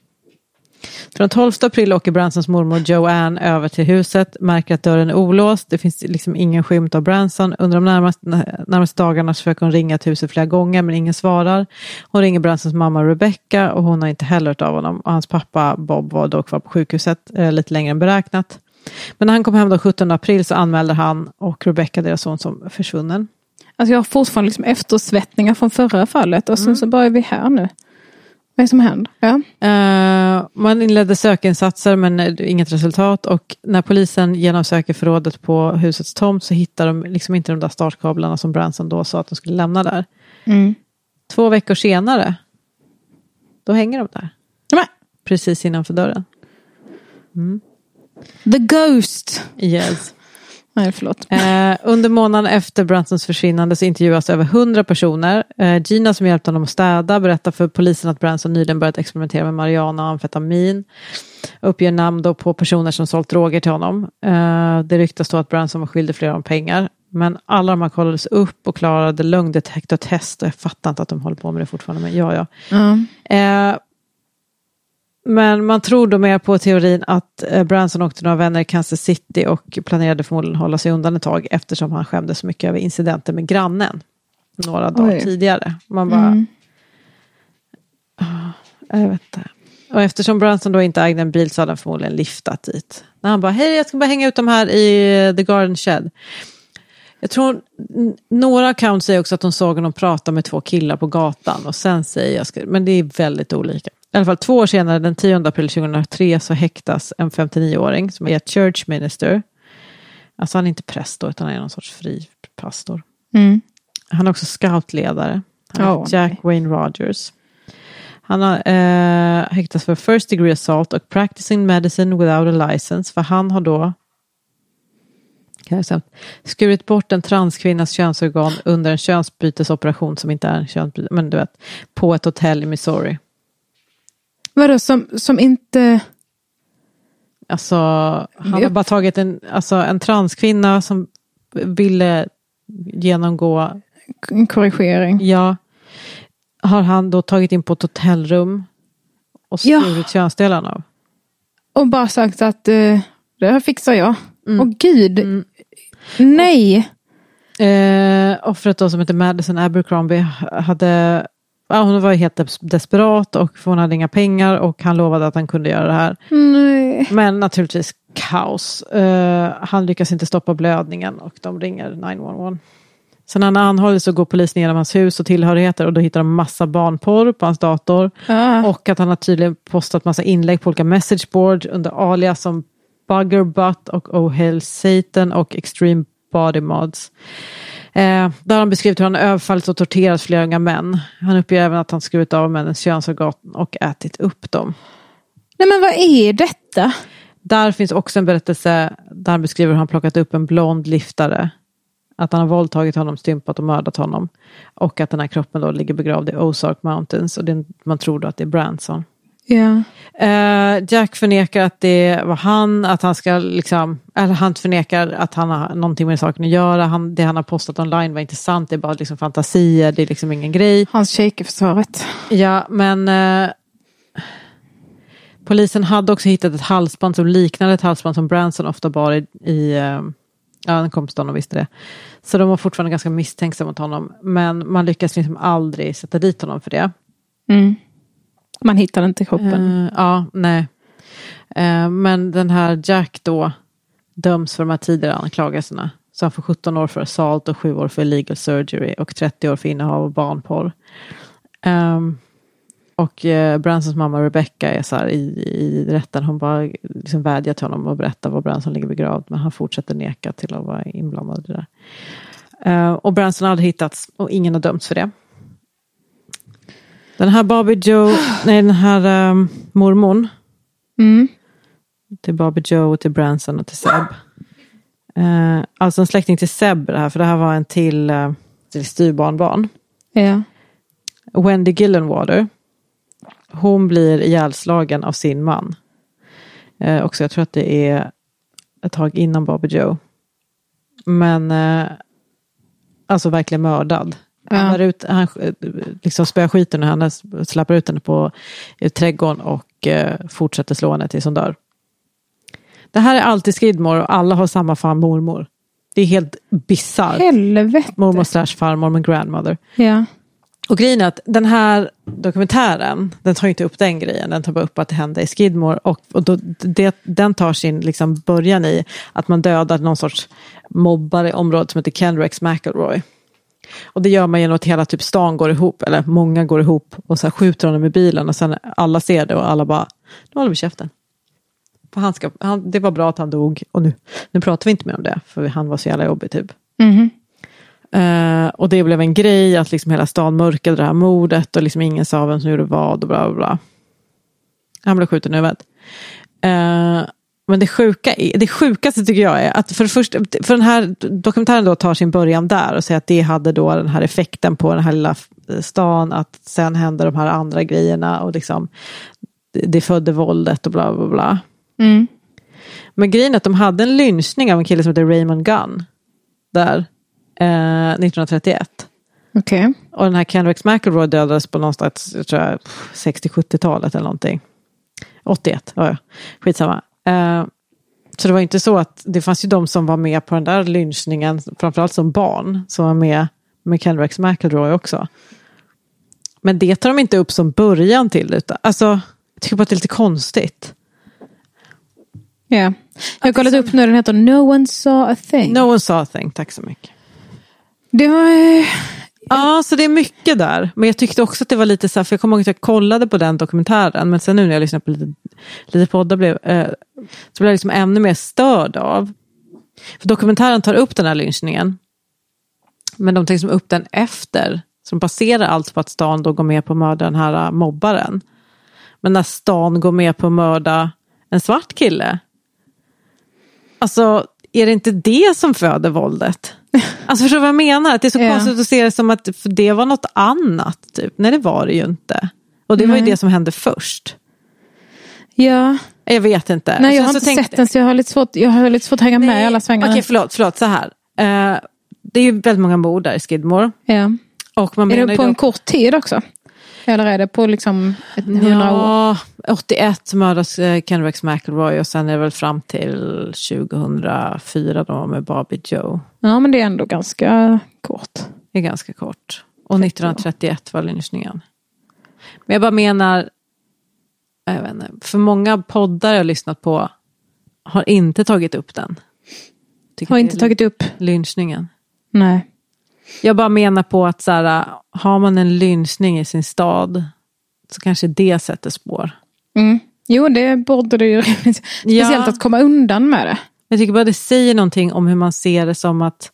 För den tolfte april åker Bransons mormor Joanne över till huset. Märker att dörren är olåst. Det finns liksom ingen skymt av Branson. Under de närmaste, närmaste dagarna försöker hon ringa till huset flera gånger men ingen svarar. Hon ringer Bransons mamma Rebecca och hon har inte heller hört av honom. Och hans pappa Bob var då kvar på sjukhuset eh, lite längre än beräknat. Men när han kom hem den sjuttonde april så anmälde han och Rebecca deras son som försvunnen. Alltså jag har fortfarande liksom eftersvettningar från förra fallet och sen mm. så börjar vi här nu. Vad är det som händer? Ja. Uh, man inledde sökinsatser men inget resultat och när polisen genomsöker förrådet på husets tomt så hittar de liksom inte de där startkablarna som Branson då sa att de skulle lämna där. Mm. Två veckor senare då hänger de där. Mm. Precis innanför dörren. Mm. The Ghost. Yes. Nej, förlåt. Eh, under månaden efter Bransons försvinnande så intervjuas över hundra personer. Eh, Gina som hjälpte honom att städa berättar för polisen att Branson nyligen börjat experimentera med marijuana och amfetamin. Uppger namn då på personer som sålt droger till honom. Eh, det ryktas då att Branson var skyldig flera om pengar. Men alla de här kollades upp och klarade lögndetektortest. Och jag fattar inte att de håller på med det fortfarande. Men ja, ja. Mm. Eh, Men man tror då mer på teorin att Branson åkte några vänner i Kansas City och planerade förmodligen hålla sig undan ett tag eftersom han skämde så mycket över incidenter med grannen några dagar Oj. tidigare. Man bara... Mm. Oh, jag vet inte. Och eftersom Branson då inte ägde en bil så hade han förmodligen liftat dit. När han bara, hej jag ska bara hänga ut dem här i The Garden Shed. Jag tror några accounts säger också att de såg honom prata med två killar på gatan. Och sen säger jag, ska, men det är väldigt olika. I alla fall två år senare, den tionde april tjugohundratre, så häktas en femtionio-åring som är church minister. Alltså han är inte präst då, utan han är någon sorts fri pastor. Mm. Han är också scoutledare. Han är oh, Jack nej. Wayne Rogers. Han har eh, häktats för first degree assault och practicing medicine without a license. För han har då skurit bort en transkvinnas könsorgan under en könsbytesoperation som inte är en könsbyte, men du vet, på ett hotell i Missouri. Vadå, som, som inte... Alltså, han har bara tagit en, alltså, en transkvinna som ville genomgå... En korrigering. Ja. Har han då tagit in på ett hotellrum och skurit ja. könsdelarna av. Och bara sagt att uh, det här fixar jag. Mm. Åh gud. Mm. Nej. Och, eh, offret då som heter Madison Abercrombie hade... Ja, hon var helt desperat och hon hade inga pengar och han lovade att han kunde göra det här. Nej. Men naturligtvis kaos. Uh, han lyckas inte stoppa blödningen och de ringer nio ett ett. Sen när han anhålls så går polisen igenom hans hus och tillhörigheter och då hittar de massa barnporr på hans dator. Ah. Och att han har tydligen postat massa inlägg på olika messageboard under alias som Bugger Butt och Oh Hell Satan och Extreme Body Mods. Eh, där har han beskrivit hur han överfallit och torterat flera unga män. Han uppger även att han skurit av männens könsorgan och ätit upp dem. Nej men vad är detta? Där finns också en berättelse där han beskriver hur han plockat upp en blond liftare. Att han har våldtagit honom, stympat och mördat honom. Och att den här kroppen då ligger begravd i Ozark Mountains. Och det, man tror då att det är Branson. Ja. Uh, Jack förnekar att det var han, att han ska liksom, eller han förnekar att han har någonting med saken att göra. Han, det han har postat online var inte sant, det är bara liksom fantasier, det är liksom ingen grej. Hans shake för svaret. Ja, men uh, polisen hade också hittat ett halsband som liknade ett halsband som Branson ofta bar i, i uh, ja, en kompis då, de visste det. Så de var fortfarande ganska misstänksamma mot honom, men man lyckas liksom aldrig sätta dit honom för det. Mm. Man hittar inte kroppen. Uh, ja, nej. Uh, men den här Jack då döms för de här tidigare anklagelserna. Så han får sjutton år för assault och sju år för illegal surgery och trettio år för innehav av barnporr. Um, och uh, Bransons mamma Rebecca är så här i, i rätten. Hon bara liksom vädjar till honom och berättar var Branson ligger begravd. Men han fortsätter neka till att vara inblandad i det där. Uh, och Branson hade hittats och ingen har dömts för det. Den här Bobby Joe, nej den här um, mormon. Mm. Till Bobby Joe, till Branson och till Seb. Uh, alltså en släkting till Seb det här, för det här var en till, uh, till styrbarnbarn. Ja. Wendy Gillenwater. Hon blir ihjälslagen av sin man. Uh, också jag tror att det är ett tag innan Bobby Joe. Men uh, alltså verkligen mördad. Han, ja. ut, han liksom spöar skiten och han släpper ut henne på i trädgården och eh, fortsätter slå henne tills hon dör. Det här är alltid Skidmore och alla har samma fan mormor. Det är helt bizarrt. Helvete. Mormor slash farmor med grandmother. Ja. Och grejen är att den här dokumentären, den tar inte upp den grejen. Den tar bara upp att det hände i Skidmore. Och, och då, det, den tar sin liksom början i att man dödar någon sorts mobbare i området som heter Ken Rex McElroy. Och det gör man genom att hela typ stan går ihop, eller många går ihop och så här skjuter honom i bilen och sen alla ser det och alla bara, nu håller vi käften. För han ska, han, det var bra att han dog och nu, nu pratar vi inte mer om det för han var så jävla jobbig typ. Mm-hmm. Uh, och det blev en grej att liksom hela stan mörkade det här mordet och liksom ingen sa vem som gjorde vad och bla bla bla. Han blev skjuten i huvudet. Uh, Men det sjuka är, det sjukaste tycker jag är att för det första, för den här dokumentären då tar sin början där och säger att det hade då den här effekten på den här lilla stan, att sen händer de här andra grejerna och liksom det födde våldet och bla bla bla. Mm. Men grejen är att de hade en lynchning av en kille som heter Raymond Gunn där eh, nittonhundratrettioett. Okej. Okay. Och den här Ken Rex McElroy dödades på någonstans, jag tror jag, sextio-sjuttiotalet eller någonting. åttioett, ja, ja. Skitsamma. Uh, så det var inte så att det fanns ju de som var med på den där lynchningen, framförallt som barn, som var med med Kendrick McElroy också. Men det tar de inte upp som början till, utan, alltså, jag tycker bara att det är lite konstigt. Ja, yeah. Jag har kollat upp nu, den heter No One Saw a Thing. No One Saw a Thing, tack så mycket. Det var... Ja, så det är mycket där. Men jag tyckte också att det var lite så här, för jag kommer ihåg att jag kollade på den dokumentären, men sen nu när jag lyssnade på lite, lite poddar blev, eh, så blev jag liksom ännu mer störd av. För dokumentären tar upp den här lynchningen, men de tar liksom upp den efter, så de baserar allt på att stan då går med på att mörda den här mobbaren. Men när stan går med på att mörda en svart kille, alltså är det inte det som föder våldet? Alltså förstår du vad jag menar? Att det är så yeah. konstigt att se det som att för det var något annat typ. Nej, det var det ju inte. Och det Nej. var ju det som hände först. Ja. Jag vet inte. Nej, jag har inte tänkte... sett den, så jag har lite svårt, jag har lite svårt att hänga Nej. med i alla svängar. Okej, förlåt, förlåt, så här. Uh, det är ju väldigt många mord där i Skidmore. Ja. Och man är det på då... en kort tid också? Eller är det på liksom ett hundra ja, år? åttioett mördas Kendrick McElroy och sen är det väl fram till tjugohundrafyra då med Barbie Joe. Ja, men det är ändå ganska kort. Det är ganska kort. Och nittonhundratrettioett var lynchningen. Men jag bara menar, jag vet inte, för många poddar jag har lyssnat på har inte tagit upp den. Tycker har inte tagit upp lynchningen. Nej. Jag bara menar på att så här, har man en lynchning i sin stad så kanske det sätter spår. Mm. Jo, det borde det ju. Speciellt ja. att komma undan med det. Jag tycker bara det säger någonting om hur man ser det som att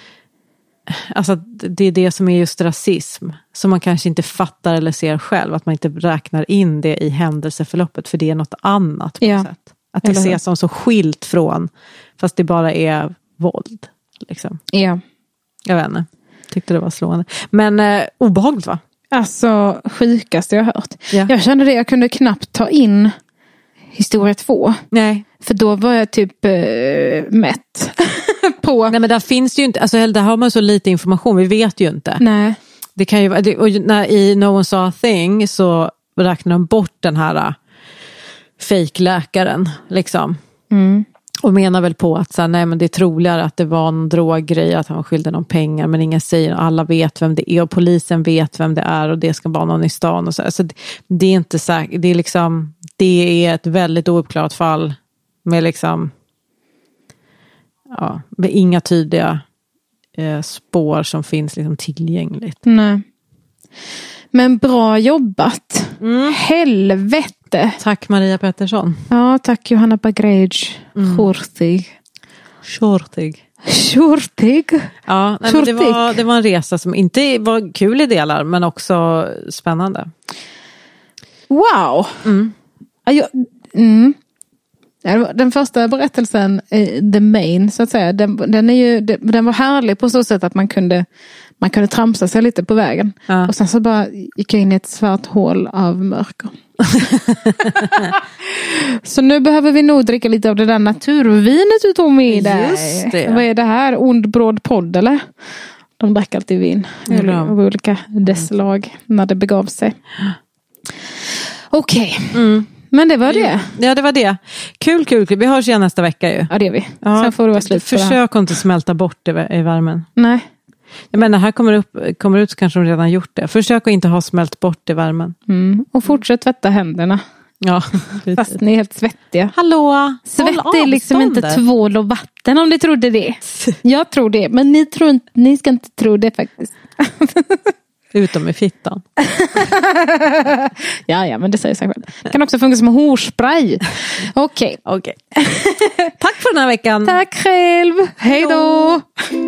alltså att det är det som är just rasism. Som man kanske inte fattar eller ser själv. Att man inte räknar in det i händelseförloppet. För det är något annat på ja. något sätt. Att det ses som så skilt från. Fast det bara är våld. Liksom. Ja. Jag vet inte. Tyckte det var slående. Men eh, obehagligt, va? Alltså, sjukaste jag har hört. Ja. Jag kände det, jag kunde knappt ta in historia två. Nej. För då var jag typ eh, mätt på... Nej, men där finns det ju inte, alltså där har man så lite information, vi vet ju inte. Nej. Det kan ju, det, och när, i No One Saw a Thing så räknar de bort den här fejkläkaren, liksom. Mm. Och menar väl på att så här, nej, men det är troligare att det var en droggrej, att han var skyldig någon pengar, men ingen säger, alla vet vem det är och polisen vet vem det är och det ska vara någon i stan och så. Alltså, det, det är inte säkert, det är liksom, det är ett väldigt ouppklarat fall med liksom ja, med inga tydliga eh, spår som finns liksom tillgängligt. Nej. Men bra jobbat. Mm. Helvete. Tack Maria Pettersson. Ja, tack Johanna Bagrej. Mm. Shortig. Shortig. Shortig. Ja, nej, men det, var, det var en resa som inte var kul i delar, men också spännande. Wow. Mm. Jag, mm. Den första berättelsen, The Main, så att säga, den, den, är ju, den var härlig på så sätt att man kunde, man kunde tramsa sig lite på vägen. Ja. Och sen så bara gick jag in i ett svart hål av mörker. Så nu behöver vi nog dricka lite av det där naturvinet du tog med dig. Just det. Vad är det här? Ondbråd podd, eller? De drack alltid vin. Eller av olika desslag när det begav sig. Okej. Okay. Mm. Men det var det. Ja, det var det. Kul, kul, kul. Vi hörs igen nästa vecka ju. Ja, det är vi. Ja, sen får du vara slut på det här. Försök inte smälta bort i, i värmen. Nej. Jag menar, här kommer, upp, kommer ut så kanske de redan gjort det. Försök att inte ha smält bort i värmen. Mm. Och fortsätt tvätta händerna. Ja. Fast ni är helt svettiga. Hallå! Svett är liksom inte tvål och vatten om ni trodde det. Jag tror det, men ni, tror inte, ni ska inte tro det faktiskt. Utom i fittan. ja, ja, men det säger sig själv. Det kan också funka som hårspray. Okej. Okay. Okay. Tack för den här veckan. Tack själv. Hej då.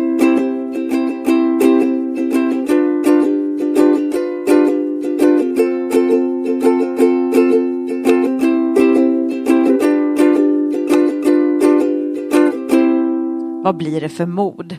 Vad blir det för mod?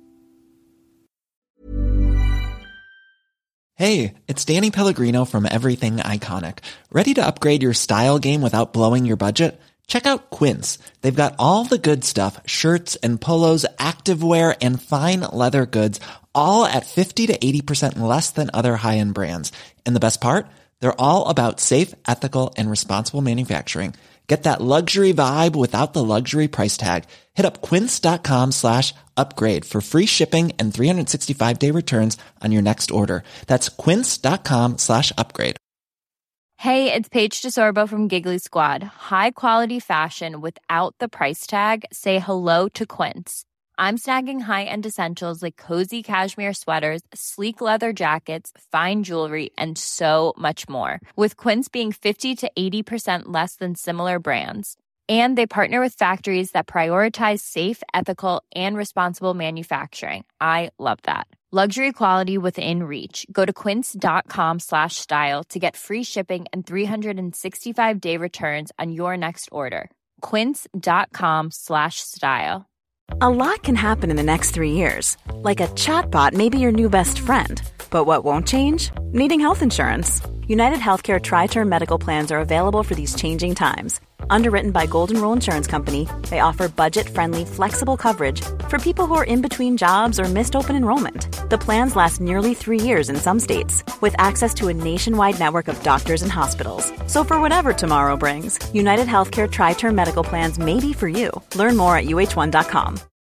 Hey, it's Danny Pellegrino from Everything Iconic. Ready to upgrade your style game without blowing your budget? Check out Quince. They've got all the good stuff, shirts and polos, activewear and fine leather goods, all at fifty to eighty percent less than other high-end brands. And the best part? They're all about safe, ethical, and responsible manufacturing. Get that luxury vibe without the luxury price tag. Hit up quince.com slash upgrade for free shipping and three sixty-five day returns on your next order. That's quince.com slash upgrade. Hey, it's Paige DeSorbo from Giggly Squad. High quality fashion without the price tag. Say hello to Quince. I'm snagging high-end essentials like cozy cashmere sweaters, sleek leather jackets, fine jewelry, and so much more. With Quince being fifty to eighty percent less than similar brands. And they partner with factories that prioritize safe, ethical, and responsible manufacturing. I love that. Luxury quality within reach. Go to quince.com slash style to get free shipping and three sixty-five day returns on your next order. Quince.com slash style. A lot can happen in the next three years. Like a chatbot may be your new best friend. But what won't change? Needing health insurance. United Healthcare Tri-Term Medical Plans are available for these changing times. Underwritten by Golden Rule Insurance Company, they offer budget-friendly, flexible coverage for people who are in between jobs or missed open enrollment. The plans last nearly three years in some states, with access to a nationwide network of doctors and hospitals. So for whatever tomorrow brings, United Healthcare Tri-Term Medical Plans may be for you. Learn more at U H one dot com.